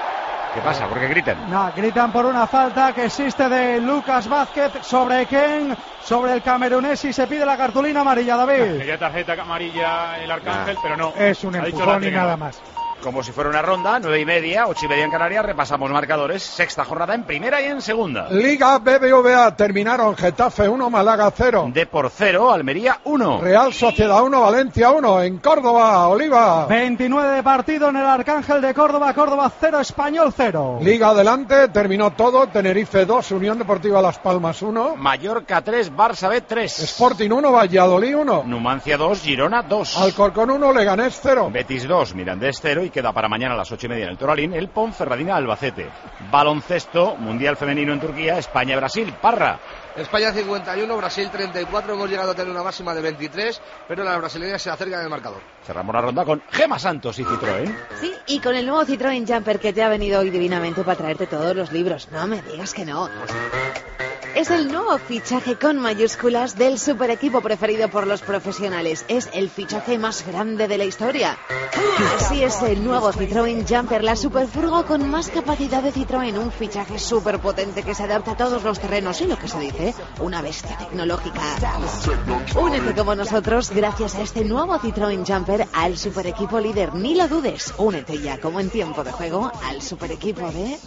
¿Qué pasa? ¿Por qué gritan? No, gritan por una falta que existe de Lucas Vázquez sobre Ken, sobre el camerunés, y se pide la cartulina amarilla, David. Quería tarjeta amarilla el Arcángel, pero no. Es un empujón y nada más. Como si fuera una ronda, 9:30, 8:30 en Canarias, repasamos marcadores, sexta jornada en primera y en segunda. Liga BBVA, terminaron Getafe 1, Málaga 0. Depor 0, Almería 1. Real Sociedad 1, Valencia 1, en Córdoba, Oliva. 29 de partido en el Arcángel de Córdoba, Córdoba 0, Español 0. Liga adelante, terminó todo, Tenerife 2, Unión Deportiva Las Palmas 1. Mallorca 3, Barça B 3. Sporting 1, Valladolid 1. Numancia 2, Girona 2. Alcorcón 1, Leganés 0. Betis 2, Mirandés 0 y queda para mañana a las 8:30 en el Toralín el Ponferradina Albacete. Baloncesto, Mundial Femenino en Turquía, España-Brasil, Parra. España 51, Brasil 34, hemos llegado a tener una máxima de 23, pero las brasileñas se acercan al marcador. Cerramos la ronda con Gema Santos y Citroën. Sí, y con el nuevo Citroën Jumper que te ha venido hoy divinamente para traerte todos los libros. No me digas que no. Es el nuevo fichaje con mayúsculas del super equipo preferido por los profesionales. Es el fichaje más grande de la historia. Así es el nuevo Citroën Jumper, la superfurgo con más capacidad de Citroën. Un fichaje súper potente que se adapta a todos los terrenos y lo que se dice, una bestia tecnológica. Únete como nosotros gracias a este nuevo Citroën Jumper al super equipo líder. Ni lo dudes, únete ya como en tiempo de juego al super equipo de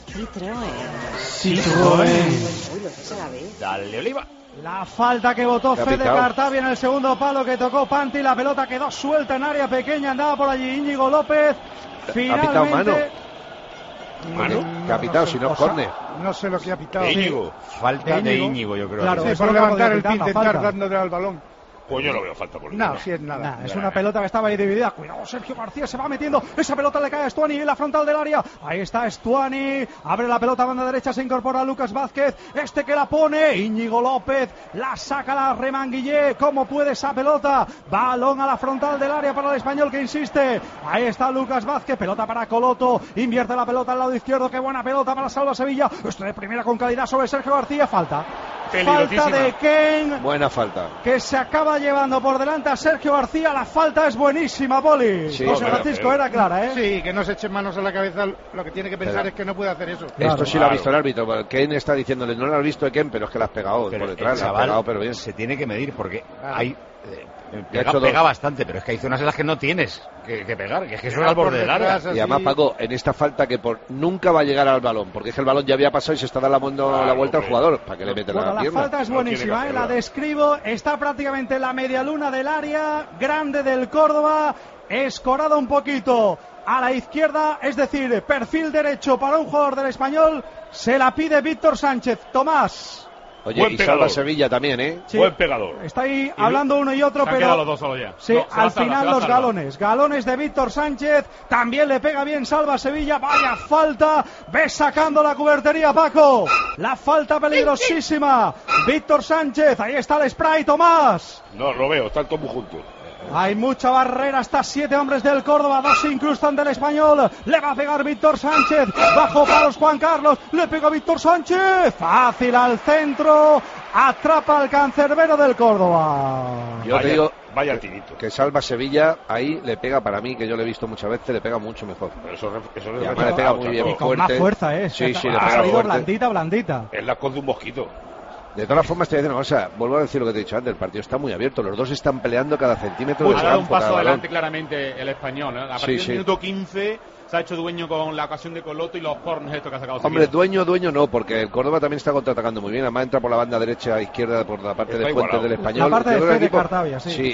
Citroën. Uy, lo que se ve. Dale, Oliva. La falta que votó Fede Cartavi en el segundo palo que tocó Panti, la pelota quedó suelta en área pequeña, andaba por allí Íñigo López. Finalmente... ¿Mano? Que ha pitado, si no es córner. No sé lo que ha pitado. Íñigo. Falta de Íñigo, yo creo. Claro, por levantar el pie, intentar dándole al balón. Pues yo no veo falta por No, si es nada. Es una pelota que estaba ahí dividida. Cuidado, Sergio García se va metiendo. Esa pelota le cae a Estuani en la frontal del área. Ahí está Estuani. Abre la pelota, banda derecha, se incorpora Lucas Vázquez. Este que la pone, Íñigo López. La saca, la remanguillé. ¿Cómo puede esa pelota? Balón a la frontal del área para el español que insiste. Ahí está Lucas Vázquez. Pelota para Coloto. Invierte la pelota al lado izquierdo. Qué buena pelota para Salva Sevilla. Esto de primera con calidad sobre Sergio García. Falta de Ken. Buena falta. Que se acaba llevando por delante a Sergio García. La falta es buenísima, Poli. Sí, José Francisco, era clara, ¿eh? Sí, que no se eche manos a la cabeza. Lo que tiene que pensar es que no puede hacer eso. Esto sí lo ha visto el árbitro. Ken está diciéndole, no lo has visto de Ken, pero es que la has pegado por detrás. El chaval la has pegado, pero bien. se tiene que medir porque hay... Pega bastante, pero es que hay zonas en las que no tienes que pegar, que es que eso es al borde del área. Y además, Paco, en esta falta que nunca va a llegar al balón, porque es que el balón ya había pasado y se está dando la vuelta al jugador, para que le mete la pierna. La falta es buenísima, la describo, está prácticamente en la media luna del área, grande del Córdoba, escorada un poquito a la izquierda, es decir, perfil derecho para un jugador del Español, se la pide Víctor Sánchez. Tomás. Oye, y Salva Sevilla también, ¿eh? Sí. Buen pegador. Está ahí hablando uno y otro, pero... los dos solo ya. Sí, no, al final los galones de Víctor Sánchez, también le pega bien Salva Sevilla, vaya falta, ve sacando la cubertería Paco, la falta peligrosísima, Víctor Sánchez, ahí está el spray, Tomás. No, lo veo, están todos muy juntos. Hay mucha barrera, hasta 7 hombres del Córdoba, 2 se incrustan del español, le va a pegar Víctor Sánchez, bajo palos Juan Carlos, le pega Víctor Sánchez, fácil al centro, atrapa al cancerbero del Córdoba. Yo te digo, vaya tirito. Que Salva Sevilla, ahí le pega para mí, que yo le he visto muchas veces, le pega mucho mejor. Pero eso y además le pega muy bien, y con más fuerza, Sí, le pega ha salido fuerte. blandita. Es la cos de un mosquito. De todas formas, te voy a decir una cosa, vuelvo a decir lo que te he dicho antes, el partido está muy abierto, los dos están peleando cada centímetro del Ha dado un campo, paso cada adelante balón. claramente el español, ¿eh? A partir del minuto 15 se ha hecho dueño con la ocasión de Coloto y los corners estos que ha sacado. Hombre, dueño no, porque el Córdoba también está contraatacando muy bien, además entra por la banda derecha, izquierda, por la parte de Fuentes del Español. La parte de Fede Cartavia, sí. Sí,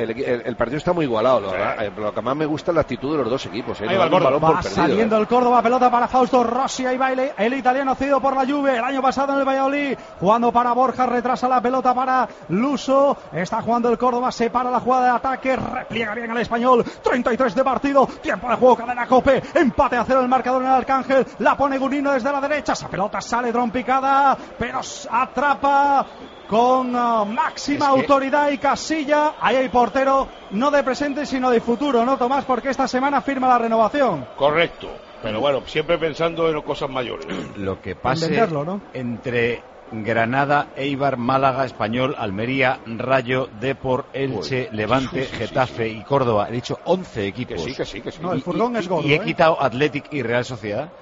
el partido está muy igualado, lo que más me gusta es la actitud de los dos equipos. Ahí va el Córdoba. balón Va saliendo el Córdoba, pelota para Fausto Rossi, ahí va el italiano cedido por la Juve, el año pasado en el Valladolid, jugando para Borja, retrasa la pelota para Luso, está jugando el Córdoba, separa la jugada de ataque, repliega bien al español, 33 de partido, tiempo de juego, cadena Cope, empate a 0 el marcador en el Arcángel, la pone Gunino desde la derecha, esa pelota sale trompicada, pero atrapa con máxima autoridad y Casilla. Ahí hay portero, no de presente sino de futuro, ¿no, Tomás? Porque esta semana firma la renovación. Correcto, pero bueno, siempre pensando en cosas mayores. Lo que pase venderlo, ¿no? entre Granada, Eibar, Málaga, Español, Almería, Rayo, Depor, Elche, Levante, Getafe y Córdoba. He dicho 11 equipos. Que sí. No, el furgón es gordo, y he quitado Athletic y Real Sociedad.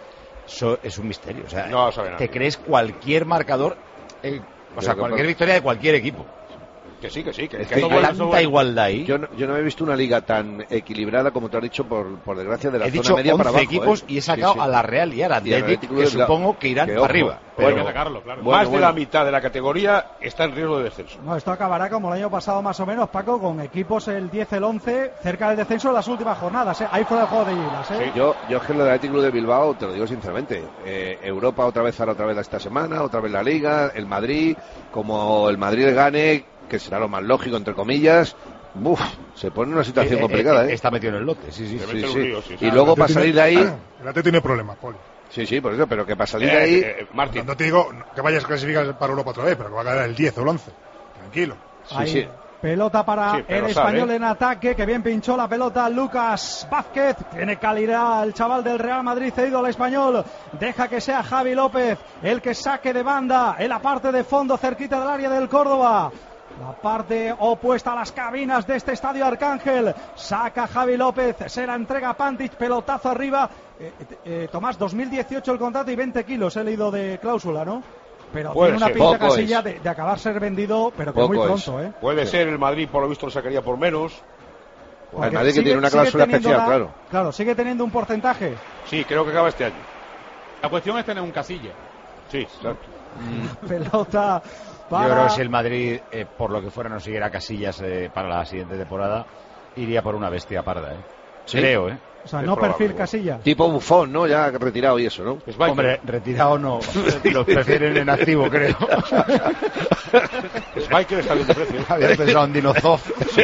Eso es un misterio. O sea, No sabe nada. te crees cualquier marcador, o sea, cualquier victoria de cualquier equipo. Que sí. Es que hay tanta igualdad ahí. Yo no he visto una liga tan equilibrada como tú has dicho, por desgracia, de la He zona dicho media 11 para abajo. equipos y he sacado a la Real y a la Atlético, que supongo que irán para arriba. Pero hay que sacarlo, claro. Más de la mitad de la categoría está en riesgo de descenso. No, esto acabará como el año pasado más o menos, Paco, con equipos el 10, el 11, cerca del descenso en las últimas jornadas. Ahí fuera el juego de Gilas. Sí. Yo es que lo del Atlético de Bilbao, te lo digo sinceramente, Europa otra vez esta semana, otra vez la Liga, el Madrid, como el Madrid gane, que será lo más lógico, entre comillas, se pone en una situación complicada. Está metido en el lote, sí. Y luego para salir de ahí... El Atlético tiene problemas, Poli. Sí, por eso, pero que para salir de ahí... Martín. No te digo que vayas a clasificar para Europa otra vez, pero que va a ganar el 10 o el 11. Tranquilo. Sí. Pelota para el Español en ataque, que bien pinchó la pelota Lucas Vázquez. Tiene calidad el chaval del Real Madrid, cedido al Español. Deja que sea Javi López el que saque de banda en la parte de fondo, cerquita del área del Córdoba. La parte opuesta a las cabinas de este estadio Arcángel. Saca Javi López, se la entrega a Pantic, pelotazo arriba. Tomás, 2018 el contrato y 20 kilos he leído de cláusula, ¿no? Pero tiene una pinta Casilla de acabar ser vendido, pero que muy pronto, ¿eh? Puede ser, el Madrid por lo visto lo sacaría por menos. El Madrid que tiene una cláusula especial, claro. Claro, sigue teniendo un porcentaje. Sí, creo que acaba este año. La cuestión es tener un Casilla. Sí, exacto. Pelota para... Yo creo que si el Madrid, por lo que fuera, no siguiera Casillas para la siguiente temporada, iría por una bestia parda, ¿Sí? Creo, O sea, no perfil Casilla. Tipo Buffon, ¿no? Ya retirado y eso, ¿no? Hombre, retirado no. Los prefieren en activo, creo. Michael está bien de precio. Había pensado en Dinozov.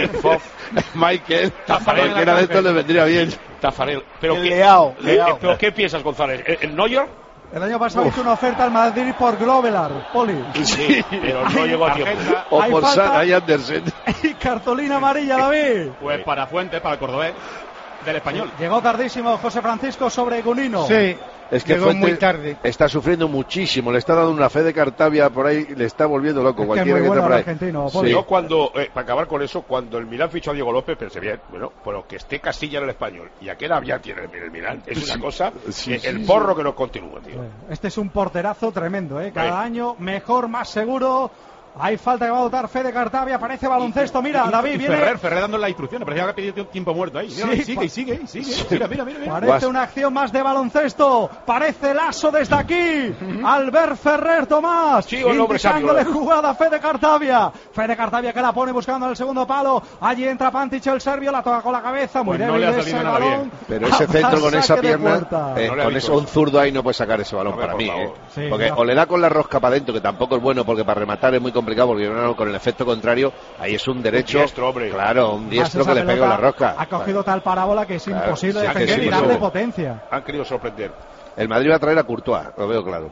Michael, Tafarel, que era de esto le vendría bien. Tafarel. Pero Leao. ¿Pero qué piensas, González? ¿El Neuer? El año pasado hizo una oferta al Madrid por Globelar, Poli. Sí, pero no llegó a tiempo. O por Sara y Andersen. Y cartulina amarilla, David. Pues para Fuentes, para el cordobés del Español. Llegó tardísimo José Francisco sobre Gunino. Sí. Es que llegó muy tarde. Está sufriendo muchísimo, le está dando una fe de Cartavia por ahí, le está volviendo loco. Cualquiera que esté por ahí. Sí. Yo cuando, para acabar con eso, cuando el Milán fichó a Diego López, pensé bien, bueno, pero que esté Casilla en el Español y aquel ya tiene el Milán, es una cosa, el porro que no continúa, tío. Este es un porterazo tremendo, cada año mejor, más seguro. Hay falta que va a votar Fede Cartavia, parece baloncesto, mira, David viene... Ferrer dando las instrucciones, parecía que ha pedido tiempo muerto ahí. Sigue. Mira. Parece una acción más de baloncesto, parece lazo desde aquí. Albert Ferrer, Tomás, indicándole jugada a Fede Cartavia que la pone buscando en el segundo palo. Allí entra Pantic, el serbio, la toca con la cabeza, muy débil ese balón. Pero ese centro con esa pierna, con eso un zurdo ahí no puede sacar ese balón para mí, porque o le da con la rosca para adentro, que tampoco es bueno, porque para rematar es muy complicado, porque con el efecto contrario ahí es un derecho, un diestro que le pega la rosca. Ha cogido tal parábola que es imposible defender y darle potencia. Han querido sorprender. El Madrid va a traer a Courtois, lo veo claro.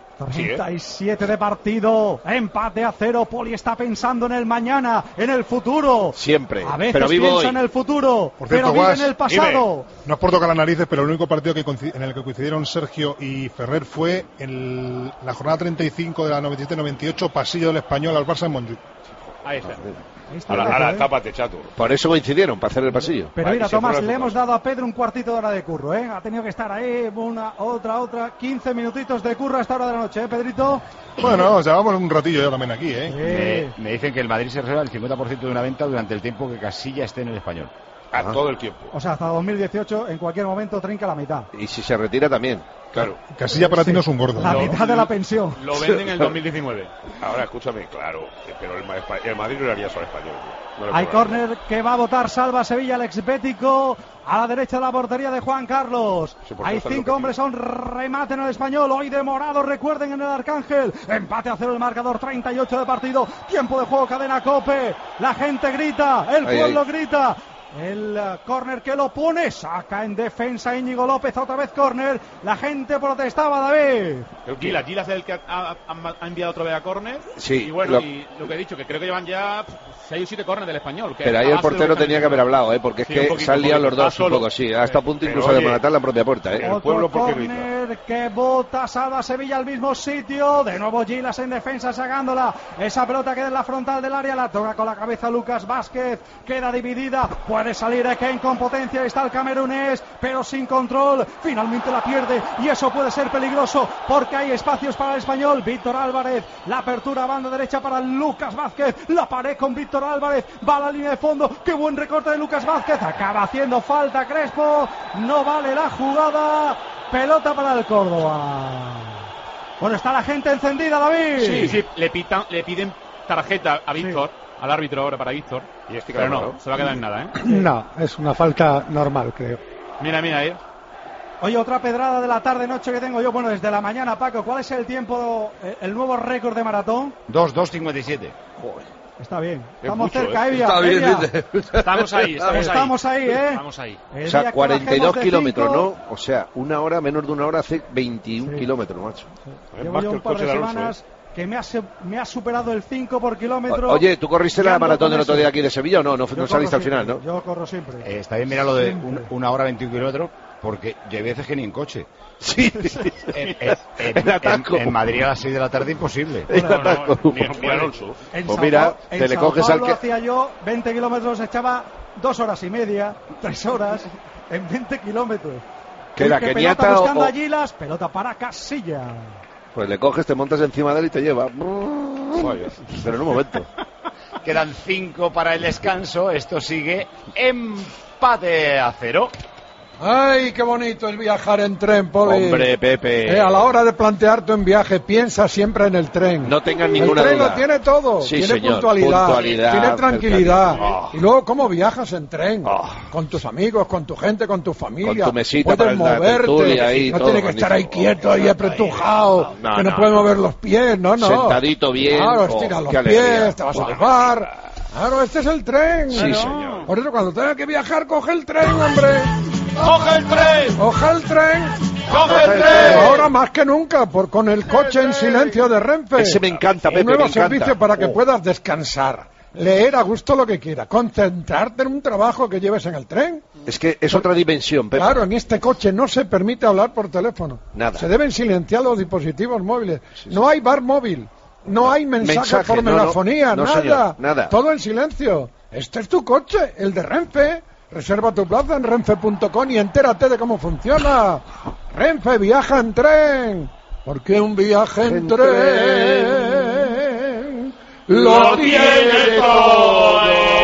37 de partido, empate a 0. Poli está pensando en el mañana, en el futuro. Siempre, a veces pero vivo piensa hoy. En el futuro, por cierto, pero vive en el pasado. No es por tocar las narices, pero el único partido en el que coincidieron Sergio y Ferrer fue en la jornada 35 de la 97-98, pasillo del Español al Barça en Montjuic. Ahí está. Ahora tápate, chato. Por eso coincidieron, para hacer el pasillo. Pero mira, Tomás, le hemos dado a Pedro un cuartito de hora de curro, Ha tenido que estar ahí, otra, 15 minutitos de curro a esta hora de la noche, Pedrito. Bueno, llevamos un ratillo ya también aquí, Me dicen que el Madrid se reserva el 50% de una venta durante el tiempo que Casilla esté en el Español. Todo el tiempo. O sea, hasta 2018, en cualquier momento trinca la mitad. Y si se retira también. Claro. Casilla para ti no es un gordo. La mitad de la pensión. Lo venden en el 2019. Ahora, escúchame, claro, pero el Madrid no le haría eso al Español. Hay córner que va a votar, salva Sevilla, el exbético, a la derecha de la portería de Juan Carlos. Hay 5 hombres a un remate en el Español, hoy de morado, recuerden, en el Arcángel. Empate a 0 el marcador, 38 de partido, tiempo de juego, cadena COPE. La gente grita, el pueblo grita. El córner que lo pone, saca en defensa Íñigo López, otra vez córner, la gente protestaba, David. Gilas es el que ha enviado otra vez a córner. Sí, y bueno, y lo que he dicho, que creo que llevan ya 6 o 7 córneres del Español. Pero ahí el portero tenía que haber hablado, porque es que salían los dos un poco, hasta a punto incluso de matar la propia puerta. El pueblo córner que bota, salva Sevilla al mismo sitio, de nuevo Gilas en defensa sacándola, esa pelota queda en la frontal del área, la toca con la cabeza Lucas Vázquez, queda dividida, Puede salir Eken con potencia, está el camerunés, pero sin control. Finalmente la pierde y eso puede ser peligroso porque hay espacios para el español. Víctor Álvarez, la apertura a banda derecha para Lucas Vázquez. La pared con Víctor Álvarez, va a la línea de fondo. Qué buen recorte de Lucas Vázquez. Acaba haciendo falta Crespo. No vale la jugada. Pelota para el Córdoba. Bueno, está la gente encendida, David. Sí, le piden tarjeta a Víctor, al árbitro ahora para Víctor. Pero no, se va a quedar en nada, ¿eh? No, es una falta normal, creo. Mira ahí. Oye, otra pedrada de la tarde-noche que tengo yo, bueno, desde la mañana, Paco. ¿Cuál es el tiempo, el nuevo récord de maratón? 2:57. Joder. Está bien. Estamos mucho, cerca, Evia. Está bien, Estamos ahí, Estamos ahí, ¿eh? Estamos ahí. O sea, 42 kilómetros, ¿no? O sea, una hora, menos de una hora, hace 21 kilómetros, macho. Llevo yo un par de semanas que me ha superado el 5 por kilómetro. Oye, ¿tú corriste la maratón del otro día aquí de Sevilla o no? No saliste al final, ¿no? Yo corro siempre. Está bien, mira lo de una hora 21 kilómetros, porque yo hay veces que ni en coche. Sí. En Madrid a las 6 de la tarde imposible. Pues mira, te le coges al que... hacía yo 20 kilómetros, echaba 2 horas y media, 3 horas en 20 kilómetros. ¿Qué era, Keniata pelota buscando o...? a Gilas, pelota para Casilla. Pues le coges, te montas encima de él y te lleva. Pero en un momento. Quedan 5 para el descanso. Esto sigue empate a 0. ¡Ay, qué bonito es viajar en tren, Poli! Hombre, Pepe. A la hora de plantearte un viaje, piensa siempre en el tren. No tengas ninguna duda. El tren duda. lo tiene todo. Sí, tiene señor. puntualidad, tiene tranquilidad. Oh. Y luego, ¿cómo viajas en tren? Oh. Con tus amigos, con tu gente, con tu familia. Con tu mesita puedes para moverte. Ahí, no tienes que estar ahí quieto, ahí apretujado, que no puedes mover los pies, no. Sentadito bien. Claro, estira los pies, te vas al bar. Claro, este es el tren. Sí, señor. Por eso, cuando tengas que viajar, coge el tren, hombre. ¡Coge el tren! ¡Coge el tren! ¡Coge el tren! Ahora más que nunca, con el coche en silencio de Renfe. Ese me encanta, Pepe, un nuevo me encanta. servicio para que puedas descansar, leer a gusto lo que quieras, concentrarte en un trabajo que lleves en el tren. Es que es otra dimensión, Pepe. Claro, en este coche no se permite hablar por teléfono. Nada. Se deben silenciar los dispositivos móviles. No hay bar móvil. No hay mensaje por megafonía, no, nada. Señor, nada. Todo en silencio. Este es tu coche, el de Renfe. Reserva tu plaza en renfe.com y entérate de cómo funciona. Renfe viaja en tren. Porque un viaje en tren lo tiene todo.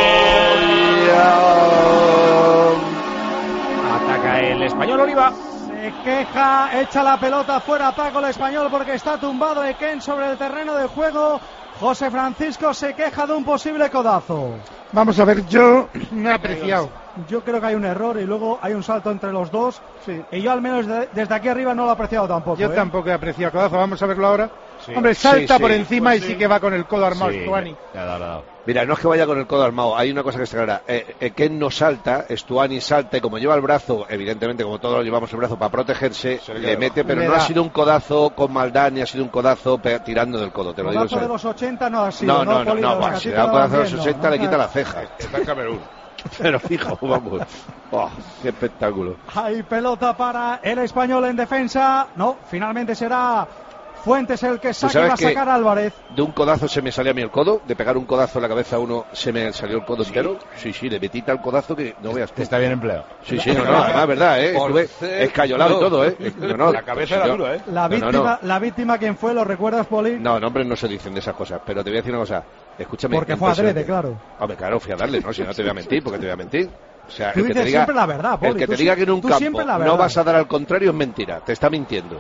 Ataca el Español Oliva. Se queja, echa la pelota fuera Paco el Español porque está tumbado Eken sobre el terreno de juego. José Francisco se queja de un posible codazo. Vamos a ver, yo no he apreciado. Yo creo que hay un error y luego hay un salto entre los dos. Sí. Y yo al menos desde aquí arriba no lo he apreciado tampoco. Yo tampoco he apreciado codazo, vamos a verlo ahora. Sí. Hombre, salta por encima y sí que va con el codo armado Stuani. Mira, no es que vaya con el codo armado, hay una cosa que está clara. Ken no salta, Stuani salta y como lleva el brazo, evidentemente como todos llevamos el brazo para protegerse, le mete, pero no ha sido un codazo con maldad ni ha sido un codazo tirando del codo, te lo digo. El codazo de los 80 no ha sido. No, si le da un codazo de los 80 le quita la ceja. Está en Camerún. Pero fijo, vamos. Oh, qué espectáculo. Hay pelota para el Español en defensa. No, finalmente será Fuentes el que saque, va a sacar a Álvarez. De un codazo se me salió a mí el codo, de pegar un codazo en la cabeza a uno se me salió el codo entero. Sí, le metí tal codazo que no veas tú. Está bien empleado. Sí, además, verdad, estuve escayolado y todo, La cabeza era dura, La víctima, ¿quién fue? ¿Lo recuerdas, Poli? No, nombres no se dicen de esas cosas, pero te voy a decir una cosa. Escúchame. Porque fue adrede, claro. Hombre, claro, fui a darle, ¿no? Si no te voy a mentir, porque te voy a mentir. O sea, tú dices siempre la verdad, Poli. El que te diga que en un campo no vas a dar al contrario es mentira, te está mintiendo.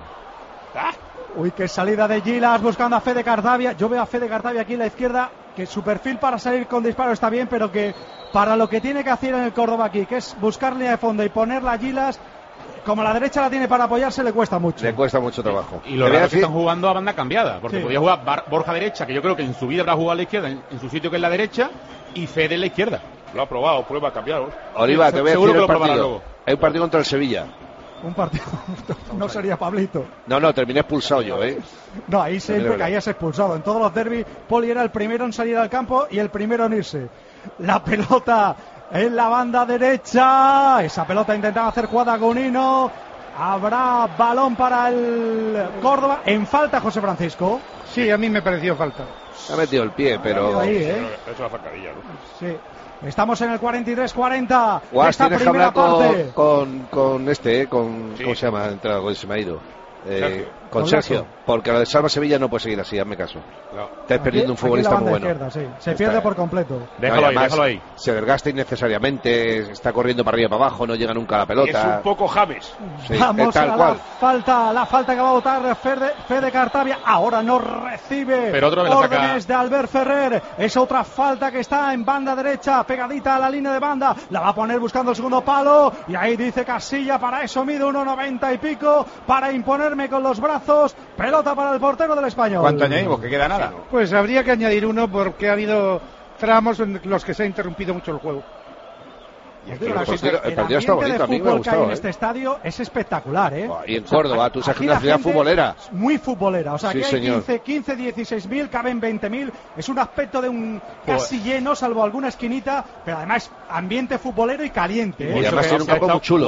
Uy, qué salida de Gilas buscando a Fede Cardavia. Yo veo a Fede Cardavia aquí en la izquierda, que su perfil para salir con disparo está bien, pero que para lo que tiene que hacer en el Córdoba aquí, que es buscar línea de fondo y ponerla a Gilas, como la derecha la tiene para apoyarse, le cuesta mucho. Le cuesta mucho trabajo. Y lo raro es que están jugando a banda cambiada, porque podía jugar Borja derecha, que yo creo que en su vida habrá jugado a la izquierda, en su sitio que es la derecha, y Fede en la izquierda. Lo ha probado, prueba a cambiaros. Oliva, te voy a decir el partido. Hay un partido contra el Sevilla. Un partido, no sería Pablito. No, terminé expulsado yo, No, ahí siempre caías expulsado. En todos los derbis, Poli era el primero en salir al campo y el primero en irse. La pelota en la banda derecha. Esa pelota intentaba hacer jugada Gunino. Habrá balón para el Córdoba. En falta, José Francisco. Sí, a mí me pareció falta. Ha metido el pie, pero... Ahí, Ha hecho la zancadilla, ¿no? Sí. Estamos en el 43-40 de Guas, esta tienes que primera hablar parte. con ¿cómo se llama el entrenador? Se me ha ido. Con Sergio, porque lo de Salva Sevilla no puede seguir así, hazme caso. No. Estás perdiendo un futbolista muy bueno. Izquierda, sí. Se pierde por completo. Déjalo ahí. Se desgasta innecesariamente, está corriendo para arriba y para abajo, no llega nunca a la pelota. Y es un poco James. Sí, Vamos tal a cual. la falta que va a votar Fede Cartavia. Ahora no recibe Pero otro me la saca. órdenes de Albert Ferrer. Es otra falta que está en banda derecha, pegadita a la línea de banda. La va a poner buscando el segundo palo. Y ahí dice Casilla, para eso mide 1,90 y pico, para imponerme con los brazos. Pelota para el portero del Español. ¿Cuánto añadimos? Que queda nada. Pues habría que añadir uno porque ha habido tramos en los que se ha interrumpido mucho el juego. El partido está bonito, a mí me ha gustado. En este estadio es espectacular, ¿eh? Y en Córdoba, tú sabes que es una ciudad futbolera. Muy futbolera, o sea, Sí, que hay señor. 15, 16.000, caben 20.000. Es un aspecto de un casi lleno, salvo alguna esquinita, pero además ambiente futbolero y caliente, ¿eh? Y además tiene un campo muy chulo.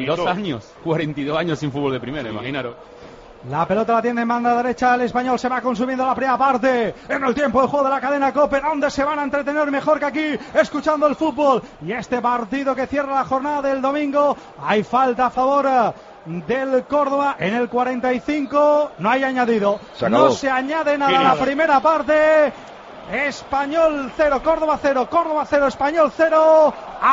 42 años sin fútbol de primera, imaginaros. La pelota la tiene en banda derecha, el Español se va consumiendo la primera parte en el tiempo de juego de la cadena COPE, donde se van a entretener mejor que aquí, escuchando el fútbol. Y este partido que cierra la jornada del domingo, hay falta a favor del Córdoba en el 45, no hay añadido, no se añade nada a la primera parte. Español 0, Córdoba 0, Córdoba 0, Español 0.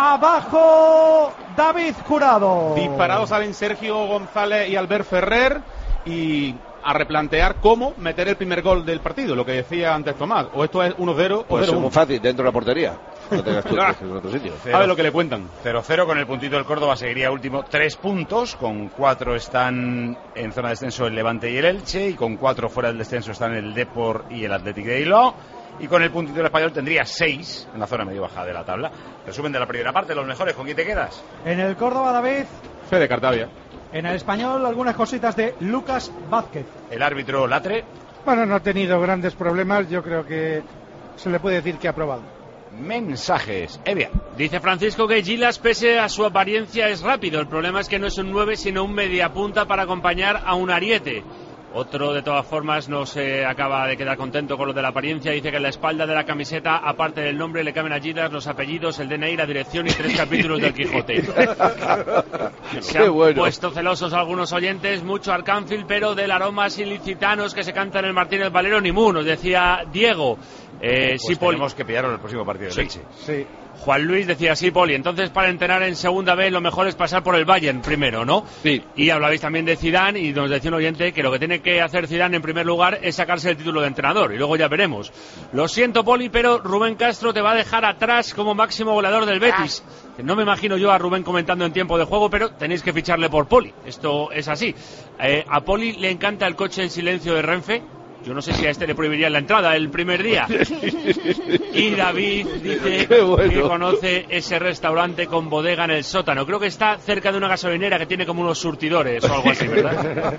Abajo David Jurado. Disparados salen Sergio González y Albert Ferrer, y a replantear cómo meter el primer gol del partido, lo que decía antes Tomás. O esto es 1-0 o Pues 0-1. es muy fácil, dentro de la portería. No tengas tú que en otro sitio. A ver lo que le cuentan. 0-0 con el puntito del Córdoba, seguiría último 3 puntos, con 4 están en zona de descenso el Levante y el Elche, y con 4 fuera del descenso están el Depor y el Athletic de Bilbao, y con el puntito del Español tendría 6 en la zona medio baja de la tabla. Resumen de la primera parte, los mejores, ¿con quién te quedas? En el Córdoba, David. Fede Cartavia. En el Español, algunas cositas de Lucas Vázquez. El árbitro Latre. Bueno, no ha tenido grandes problemas, yo creo que se le puede decir que ha aprobado. Mensajes. Evia. Dice Francisco que Gilas, pese a su apariencia, es rápido. El problema es que no es un 9, sino un mediapunta para acompañar a un ariete. Otro, de todas formas, no se acaba de quedar contento con lo de la apariencia. Dice que en la espalda de la camiseta, aparte del nombre, le caben a Gilas los apellidos, el DNI, la dirección y 3 capítulos del Quijote. Se han puesto celosos algunos oyentes, mucho Arcánfil, pero del aromas ilicitanos que se canta en el Martínez Valero, ni mu, nos decía Diego. Pues tenemos que pillarlo en el próximo partido de Leche. Sí. Juan Luis decía, sí, Poli, entonces para entrenar en segunda B lo mejor es pasar por el Bayern primero, ¿no? Sí. Y hablabais también de Zidane, y nos decía un oyente que lo que tiene que hacer Zidane en primer lugar es sacarse el título de entrenador, y luego ya veremos. Lo siento, Poli, pero Rubén Castro te va a dejar atrás como máximo goleador del Betis. No me imagino yo a Rubén comentando en tiempo de juego, pero tenéis que ficharle por Poli, esto es así. A Poli le encanta el coche en silencio de Renfe. Yo no sé si a este le prohibirían la entrada el primer día. Y David dice que conoce ese restaurante con bodega en el sótano. Creo que está cerca de una gasolinera que tiene como unos surtidores o algo así, ¿verdad?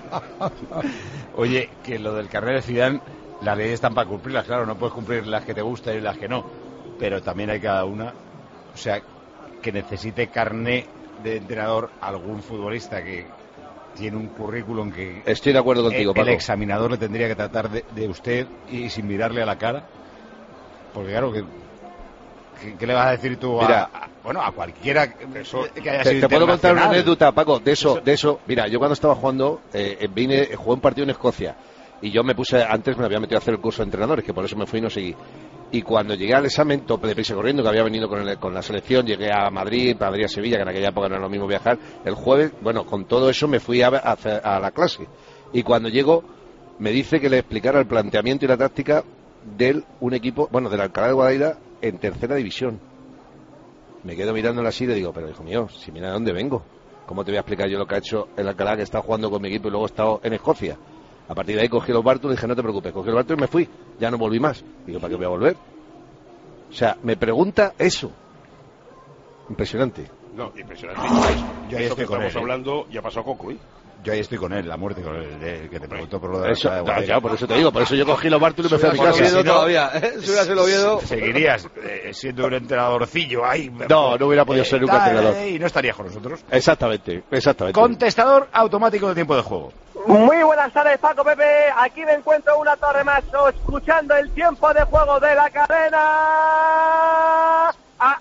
Oye, que lo del carnet de Zidane, las leyes están para cumplirlas, claro, no puedes cumplir las que te gustan y las que no. Pero también hay cada una, o sea, que necesite carnet de entrenador algún futbolista que tiene un currículum que... Estoy de acuerdo contigo, Paco. El examinador le tendría que tratar de usted y sin mirarle a la cara. Porque claro, ¿qué le vas a decir tú a cualquiera que haya sido Te puedo contar una internacional? anécdota, Paco, de eso. Mira, yo cuando estaba jugando, jugué un partido en Escocia. Y yo me puse, antes me había metido a hacer el curso de entrenadores, que por eso me fui y no seguí. Y cuando llegué al examen, tope de prisa corriendo, que había venido con la selección, llegué a Madrid a Sevilla, que en aquella época no era lo mismo viajar. El jueves, bueno, con todo eso me fui a la clase. Y cuando llego, me dice que le explicara el planteamiento y la táctica de un equipo, bueno, del Alcalá de Guadaira en tercera división. Me quedo mirándolo así y le digo, pero hijo mío, si mira de dónde vengo, ¿cómo te voy a explicar yo lo que ha hecho el Alcalá, que está jugando con mi equipo y luego he estado en Escocia? A partir de ahí cogí los Bartos y dije, no te preocupes, cogí los Bartos y me fui, ya no volví más. Digo, ¿para qué voy a volver? O sea, me pregunta eso. Impresionante. No, impresionante. Yo Eso estoy que con estamos él, hablando ya pasó con Cruyff. Yo ahí estoy con él, la muerte con él, que te preguntó por lo de eso, la ya, por eso te digo, por eso yo cogí los bártulos y me fui a mi casa. Si todavía, si hubiera sido Oviedo... Seguirías siendo un entrenadorcillo ahí. No hubiera podido ser nunca entrenador. Y no estarías con nosotros. Exactamente. Contestador automático de tiempo de juego. Muy buenas tardes, Paco, Pepe. Aquí me encuentro una torre más escuchando el tiempo de juego de la cadena.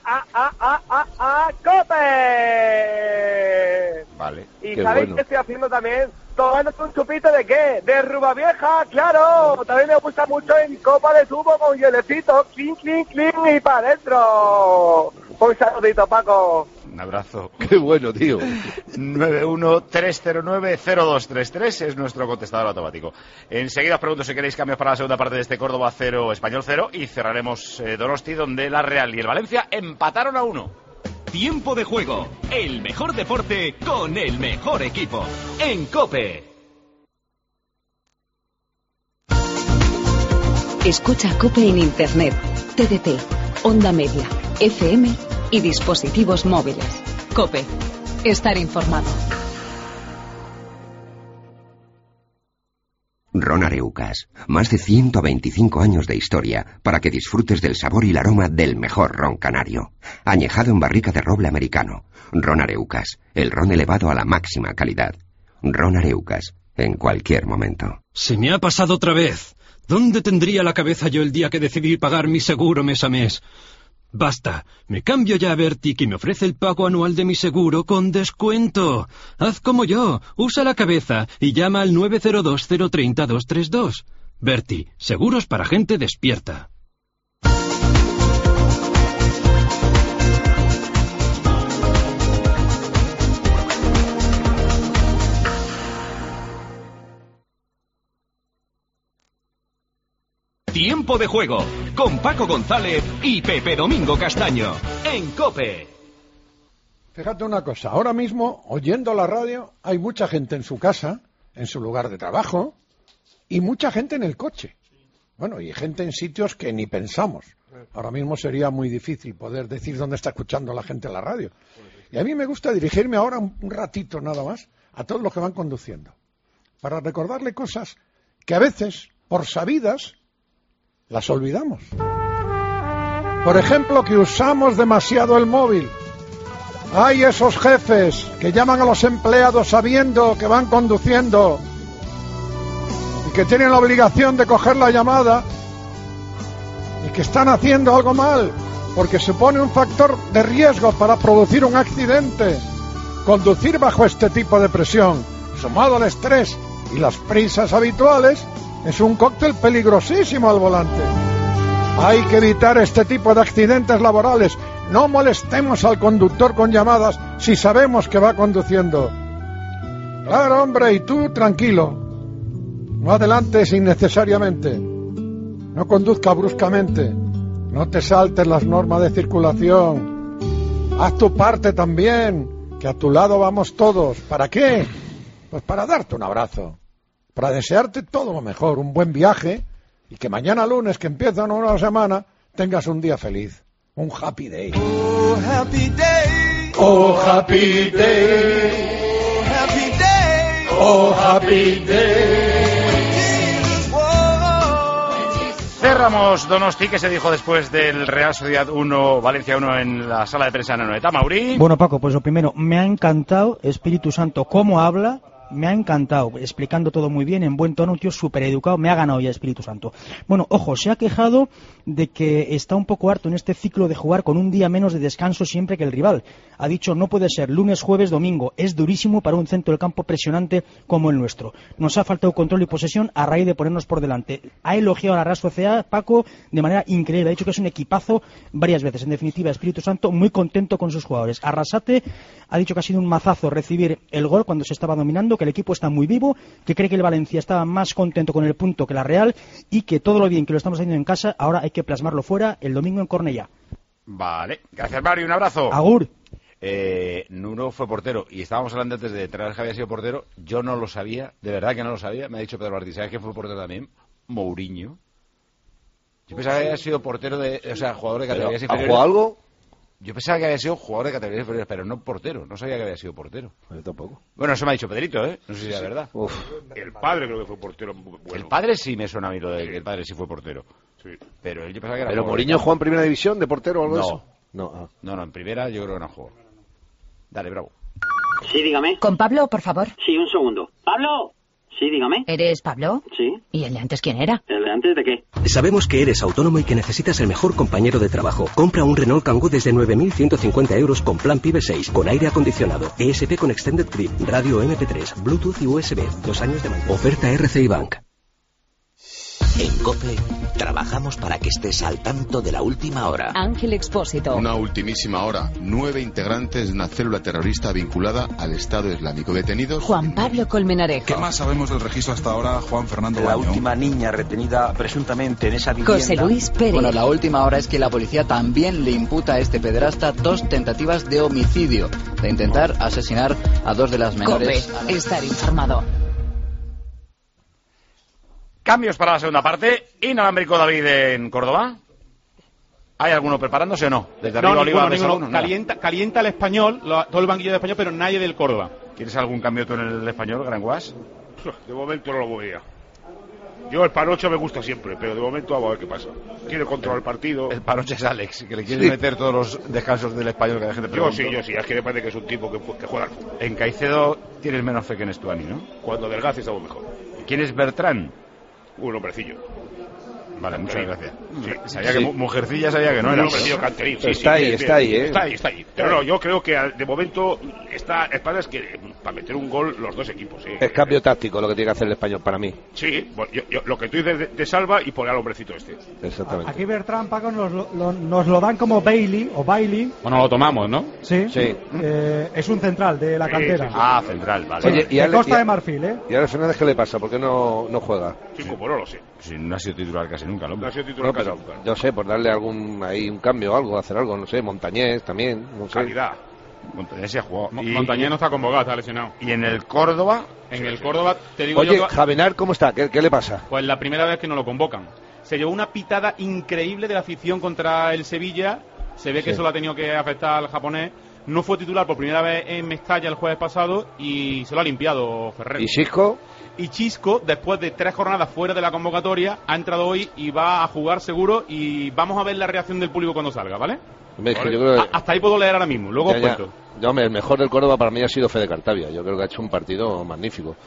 ¡COPE! Vale. ¿Y sabéis qué estoy haciendo también? Tomándote un chupito de qué? De Ruba Vieja, claro. También me gusta mucho en copa de tubo con hielecito. Clink, clink, clink y para adentro. Un saludito, Paco. Un abrazo. Qué bueno, tío. 913090233 es nuestro contestador automático. Enseguida os pregunto si queréis cambios para la segunda parte de este Córdoba 0, Español 0 y cerraremos Donosti, donde la Real y el Valencia empataron a 1. Tiempo de juego, el mejor deporte con el mejor equipo. En COPE. Escucha COPE en Internet, TDT, Onda Media, FM y dispositivos móviles. COPE. Estar informado. Ron Areucas. Más de 125 años de historia para que disfrutes del sabor y el aroma del mejor ron canario. Añejado en barrica de roble americano. Ron Areucas. El ron elevado a la máxima calidad. Ron Areucas. En cualquier momento. Se me ha pasado otra vez. ¿Dónde tendría la cabeza yo el día que decidí pagar mi seguro mes a mes? Basta, me cambio ya a Verti, que me ofrece el pago anual de mi seguro con descuento. Haz como yo, usa la cabeza y llama al 902-030-232. Verti, seguros para gente despierta. Tiempo de juego con Paco González y Pepe Domingo Castaño en COPE. Fíjate una cosa, ahora mismo, oyendo la radio, hay mucha gente en su casa, en su lugar de trabajo, y mucha gente en el coche. Bueno, y gente en sitios que ni pensamos. Ahora mismo sería muy difícil poder decir dónde está escuchando la gente la radio. Y a mí me gusta dirigirme ahora un ratito nada más a todos los que van conduciendo, para recordarle cosas que a veces, por sabidas, las olvidamos. Por ejemplo, que usamos demasiado el móvil. Hay esos jefes que llaman a los empleados sabiendo que van conduciendo y que tienen la obligación de coger la llamada y que están haciendo algo mal porque supone un factor de riesgo para producir un accidente. Conducir bajo este tipo de presión, sumado al estrés y las prisas habituales, es un cóctel peligrosísimo al volante. Hay que evitar este tipo de accidentes laborales. No molestemos al conductor con llamadas si sabemos que va conduciendo. Claro, hombre, y tú tranquilo. No adelantes innecesariamente. No conduzca bruscamente. No te saltes las normas de circulación. Haz tu parte también, que a tu lado vamos todos. ¿Para qué? Pues para darte un abrazo. Para desearte todo lo mejor, un buen viaje, y que mañana lunes, que empieza una nueva semana, tengas un día feliz, un happy day. Oh, happy day. Oh, happy day. Oh, happy day. Oh, happy day. Cerramos Donosti, que se dijo después del Real Sociedad 1, Valencia 1 en la sala de prensa de Anoeta. Mauri. Bueno, Paco, pues lo primero, me ha encantado Espíritu Santo cómo habla. Me ha encantado, explicando todo muy bien, en buen tono, un tío súper educado, me ha ganado ya Espíritu Santo. Bueno, ojo, se ha quejado de que está un poco harto en este ciclo de jugar con un día menos de descanso siempre que el rival. Ha dicho, no puede ser lunes, jueves, domingo, es durísimo para un centro del campo presionante como el nuestro. Nos ha faltado control y posesión a raíz de ponernos por delante. Ha elogiado a la Real Sociedad, Paco, de manera increíble, ha dicho que es un equipazo varias veces. En definitiva, Espíritu Santo muy contento con sus jugadores. Arrasate ha dicho que ha sido un mazazo recibir el gol cuando se estaba dominando, que el equipo está muy vivo, que cree que el Valencia estaba más contento con el punto que la Real y que todo lo bien que lo estamos haciendo en casa, ahora hay que plasmarlo fuera el domingo en Cornellá. Vale, gracias Mario, un abrazo. Agur. Nuno fue portero y estábamos hablando antes de traer que había sido portero. Yo no lo sabía, de verdad que no lo sabía. Me ha dicho Pedro Martí, ¿sabes quién fue portero también? Mourinho. Yo pensaba que había sido portero de, o sea, jugador de categorías inferiores. ¿Ha jugado algo? Yo pensaba que había sido jugador de categorías inferiores, pero no portero. No sabía que había sido portero. Yo tampoco. Bueno, eso me ha dicho Pedrito, ¿eh? No sé si es verdad. El padre creo que fue portero bueno. El padre sí me suena a mí lo de que el padre sí fue portero. Sí. Pero él yo pensaba que era ¿Pero jugador Mourinho jugó en primera división de portero o algo de eso? No, en primera yo creo que no jugó. Dale, Bravo. Sí, dígame. ¿Con Pablo, por favor? Sí, un segundo. ¡Pablo! Sí, dígame. ¿Eres Pablo? Sí. ¿Y el de antes quién era? ¿El de antes de qué? Sabemos que eres autónomo y que necesitas el mejor compañero de trabajo. Compra un Renault Kangoo desde 9.150 euros con plan PIB 6, con aire acondicionado, ESP con Extended Grip, radio MP3, Bluetooth y USB, 2 años de mantenimiento. Oferta RCI Bank. En COPE trabajamos para que estés al tanto de la última hora. Ángel Expósito. Una ultimísima hora. 9 integrantes de una célula terrorista vinculada al Estado Islámico. Detenidos. Juan Pablo Colmenarejo. ¿Qué más sabemos del registro hasta ahora, Juan Fernando La Baño? última niña retenida presuntamente en esa vivienda. José Luis Pérez. Bueno, la última hora es que la policía también le imputa a este pederasta 2 tentativas de homicidio, de intentar asesinar a 2 de las menores. COPE. Estar informado. Cambios para la segunda parte. Inalámbrico David en Córdoba. ¿Hay alguno preparándose o no? Desde arriba Oliva, ninguno. Calienta el Español, todo el banquillo de Español, pero nadie del Córdoba. ¿Quieres algún cambio tú en el Español, Gran Guas? De momento no lo voy a. Yo el Panocha me gusta siempre, pero de momento vamos a ver qué pasa. Quiere controlar el partido. El Panocha es Alex, que le quiere meter todos los descansos del Español que la gente pregunta. Yo sí, es que me parece que es un tipo que juega al fútbol. En Caicedo tienes menos fe que en Estuani, ¿no? Cuando Delgaz estamos mejor. ¿Quién es Bertrán? Un hombrecillo. Vale, muchas gracias. Sí. Sabía que mujercilla sabía que no era. Un hombrecillo canterín. Sí, está ahí, ¿eh? Está ahí. Pero no, yo creo que de momento España es que para meter un gol los dos equipos. Es cambio táctico lo que tiene que hacer el Español para mí. Sí, bueno, yo, lo que tú dices de salva y poner al hombrecito este. Exactamente. Aquí Bertrán, Paco, nos lo dan como Bailey o Bailey. Bueno, lo tomamos, ¿no? Sí. Es un central de la cantera. Sí. Central, vale. Oye, de Costa de Marfil, ¿eh? ¿Y a Alex Fernández qué le pasa? ¿Por qué no juega? Sí, como no lo sé. Si no ha sido titular casi nunca, ¿no? No ha sido titular casi nunca. Yo sé, por darle un cambio, hacer algo, no sé, Montañés también, no sé. Calidad. Montañés se ha jugado. Montañés no está convocado, está lesionado. ¿Y en el Córdoba? En el Córdoba, te digo Oye, yo... Javenar, ¿cómo está? ¿Qué le pasa? Pues la primera vez que no lo convocan. Se llevó una pitada increíble de la afición contra el Sevilla. Se ve que eso lo ha tenido que afectar al japonés. No fue titular por primera vez en Mestalla el jueves pasado y se lo ha limpiado Ferrer. ¿Y Xisco? Y Chisco, después de 3 jornadas fuera de la convocatoria, ha entrado hoy y va a jugar seguro y vamos a ver la reacción del público cuando salga, ¿vale? Yo creo que... Hasta ahí puedo leer ahora mismo, luego os cuento. El mejor del Córdoba para mí ha sido Fede Cartavia, yo creo que ha hecho un partido magnífico.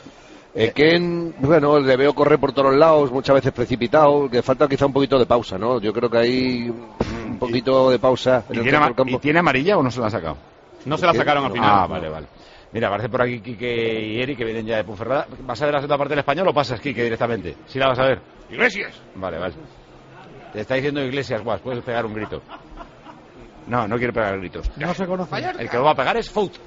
Ken, bueno, le veo correr por todos lados, muchas veces precipitado, que falta quizá un poquito de pausa, ¿no? Yo creo que hay un poquito de pausa en el centro del campo. ¿Y tiene amarilla o no se la ha sacado? No se la sacaron al final. Ah, vale. Mira, aparece por aquí Quique y Eri, que vienen ya de Ponferrada. ¿Vas a ver la segunda parte del Español o pasas, Quique, directamente? Sí la vas a ver. Iglesias. Vale. Te está diciendo Iglesias, Guas, puedes pegar un grito. No quiere pegar gritos. No se conoce. El que lo va a pegar es Fout.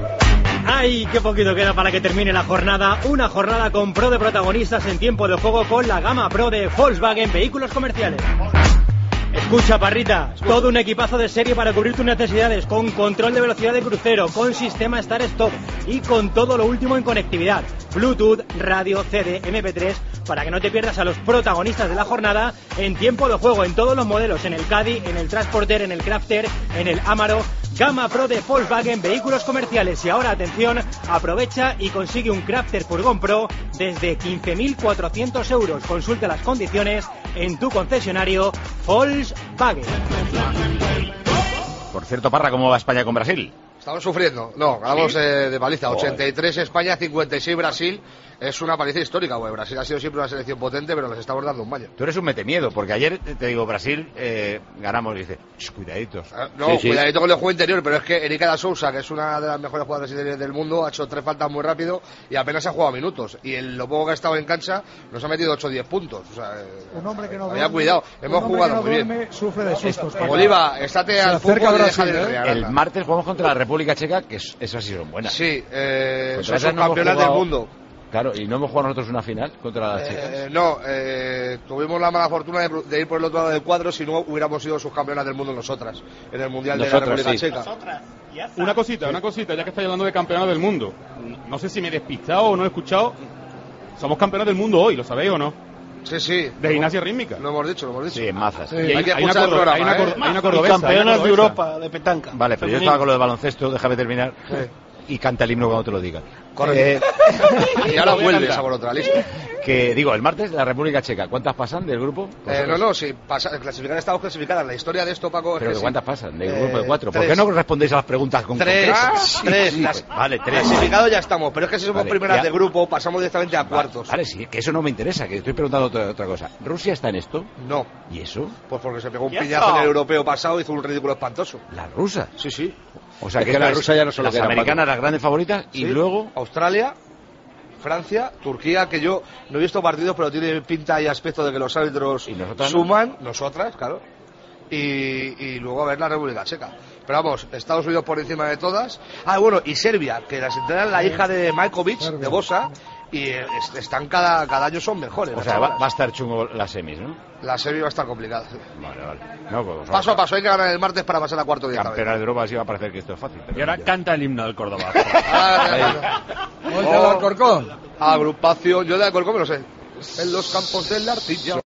¡Ay, qué poquito queda para que termine la jornada! Una jornada con pro de protagonistas en tiempo de juego con la gama pro de Volkswagen Vehículos Comerciales. Escucha, Parrita, todo un equipazo de serie para cubrir tus necesidades, con control de velocidad de crucero, con sistema Start-Stop y con todo lo último en conectividad, Bluetooth, radio, CD, MP3, para que no te pierdas a los protagonistas de la jornada en tiempo de juego, en todos los modelos, en el Caddy, en el Transporter, en el Crafter, en el Amaro. Gama Pro de Volkswagen Vehículos Comerciales. Y ahora, atención, aprovecha y consigue un Crafter Furgón Pro desde 15.400 euros. Consulta las condiciones en tu concesionario Volkswagen. Por cierto, Parra, ¿cómo va España con Brasil? Estamos sufriendo. No, ganamos de paliza. 83 España, 56 Brasil. Es una paliza histórica, güey. Brasil ha sido siempre una selección potente, pero nos estamos dando un baño. Tú eres un metemiedo, porque ayer, te digo, Brasil ganamos y dice, cuidaditos. Cuidadito con el juego interior, pero es que Erika da Sousa, que es una de las mejores jugadoras interiores del mundo, ha hecho 3 faltas muy rápido y apenas ha jugado minutos. Y en lo poco que ha estado en cancha, nos ha metido 8 o 10 puntos. O sea, un hombre que no había cuidado. Hemos jugado muy bien. Sufre de sustos. Oliva, estate al fútbol y deja de regalarla. El martes jugamos contra la República Checa, que esas sí son buenas. Sí, son campeonas del mundo. Claro, y no hemos jugado nosotros una final contra las chicas. Tuvimos la mala fortuna de ir por el otro lado del cuadro, si no hubiéramos sido subcampeonas del mundo nosotras, en el Mundial de la República Checa. Una cosita, ya que estáis hablando de campeonas del mundo. No sé si me he despistado o no he escuchado. Somos campeonas del mundo hoy, ¿lo sabéis o no? Sí. De gimnasia rítmica. Lo hemos dicho. Sí, en Mazas. Sí. Hay una cordobesa. Y campeonas de Europa de petanca. Vale, pero yo estaba con lo de baloncesto, déjame terminar. Y canta el himno cuando te lo diga. Y ahora vuelves a por otra lista. Que digo, el martes la República Checa, ¿cuántas pasan del grupo? Clasificar estamos clasificadas. La historia de esto, Paco, ¿Pero es que cuántas pasan? ¿Del grupo de 4? 3. ¿Por qué no respondéis a las preguntas con Tres. Vale, 3. Clasificados ya estamos, pero es que si somos primeras de grupo, pasamos directamente a cuartos. Vale, sí, que eso no me interesa, que estoy preguntando otra cosa. ¿Rusia está en esto? No. ¿Y eso? Pues porque se pegó un piñazo en el europeo pasado y hizo un ridículo espantoso. ¿La rusa? Sí. O sea, es que la rusa ya no solo las americanas, las grandes favoritas, y luego Australia, Francia, Turquía, que yo no he visto partidos, pero tiene pinta y aspecto de que los árbitros suman, nosotras, claro, y luego a ver la República Checa. Pero vamos, Estados Unidos por encima de todas. Y Serbia, que las entrenan la hija de Majkovic, de Bosa, y están cada año son mejores. O sea, va a estar chungo las semis, ¿no? La semi va a estar complicada. Vale. No, pues, paso a paso, hay que ganar el martes para pasar a cuarto de campeona de Europa, así va a parecer que esto es fácil. Y ahora canta el himno del Córdoba. Agrupación, yo de Alcorcón me lo sé. En los campos del Arcilla.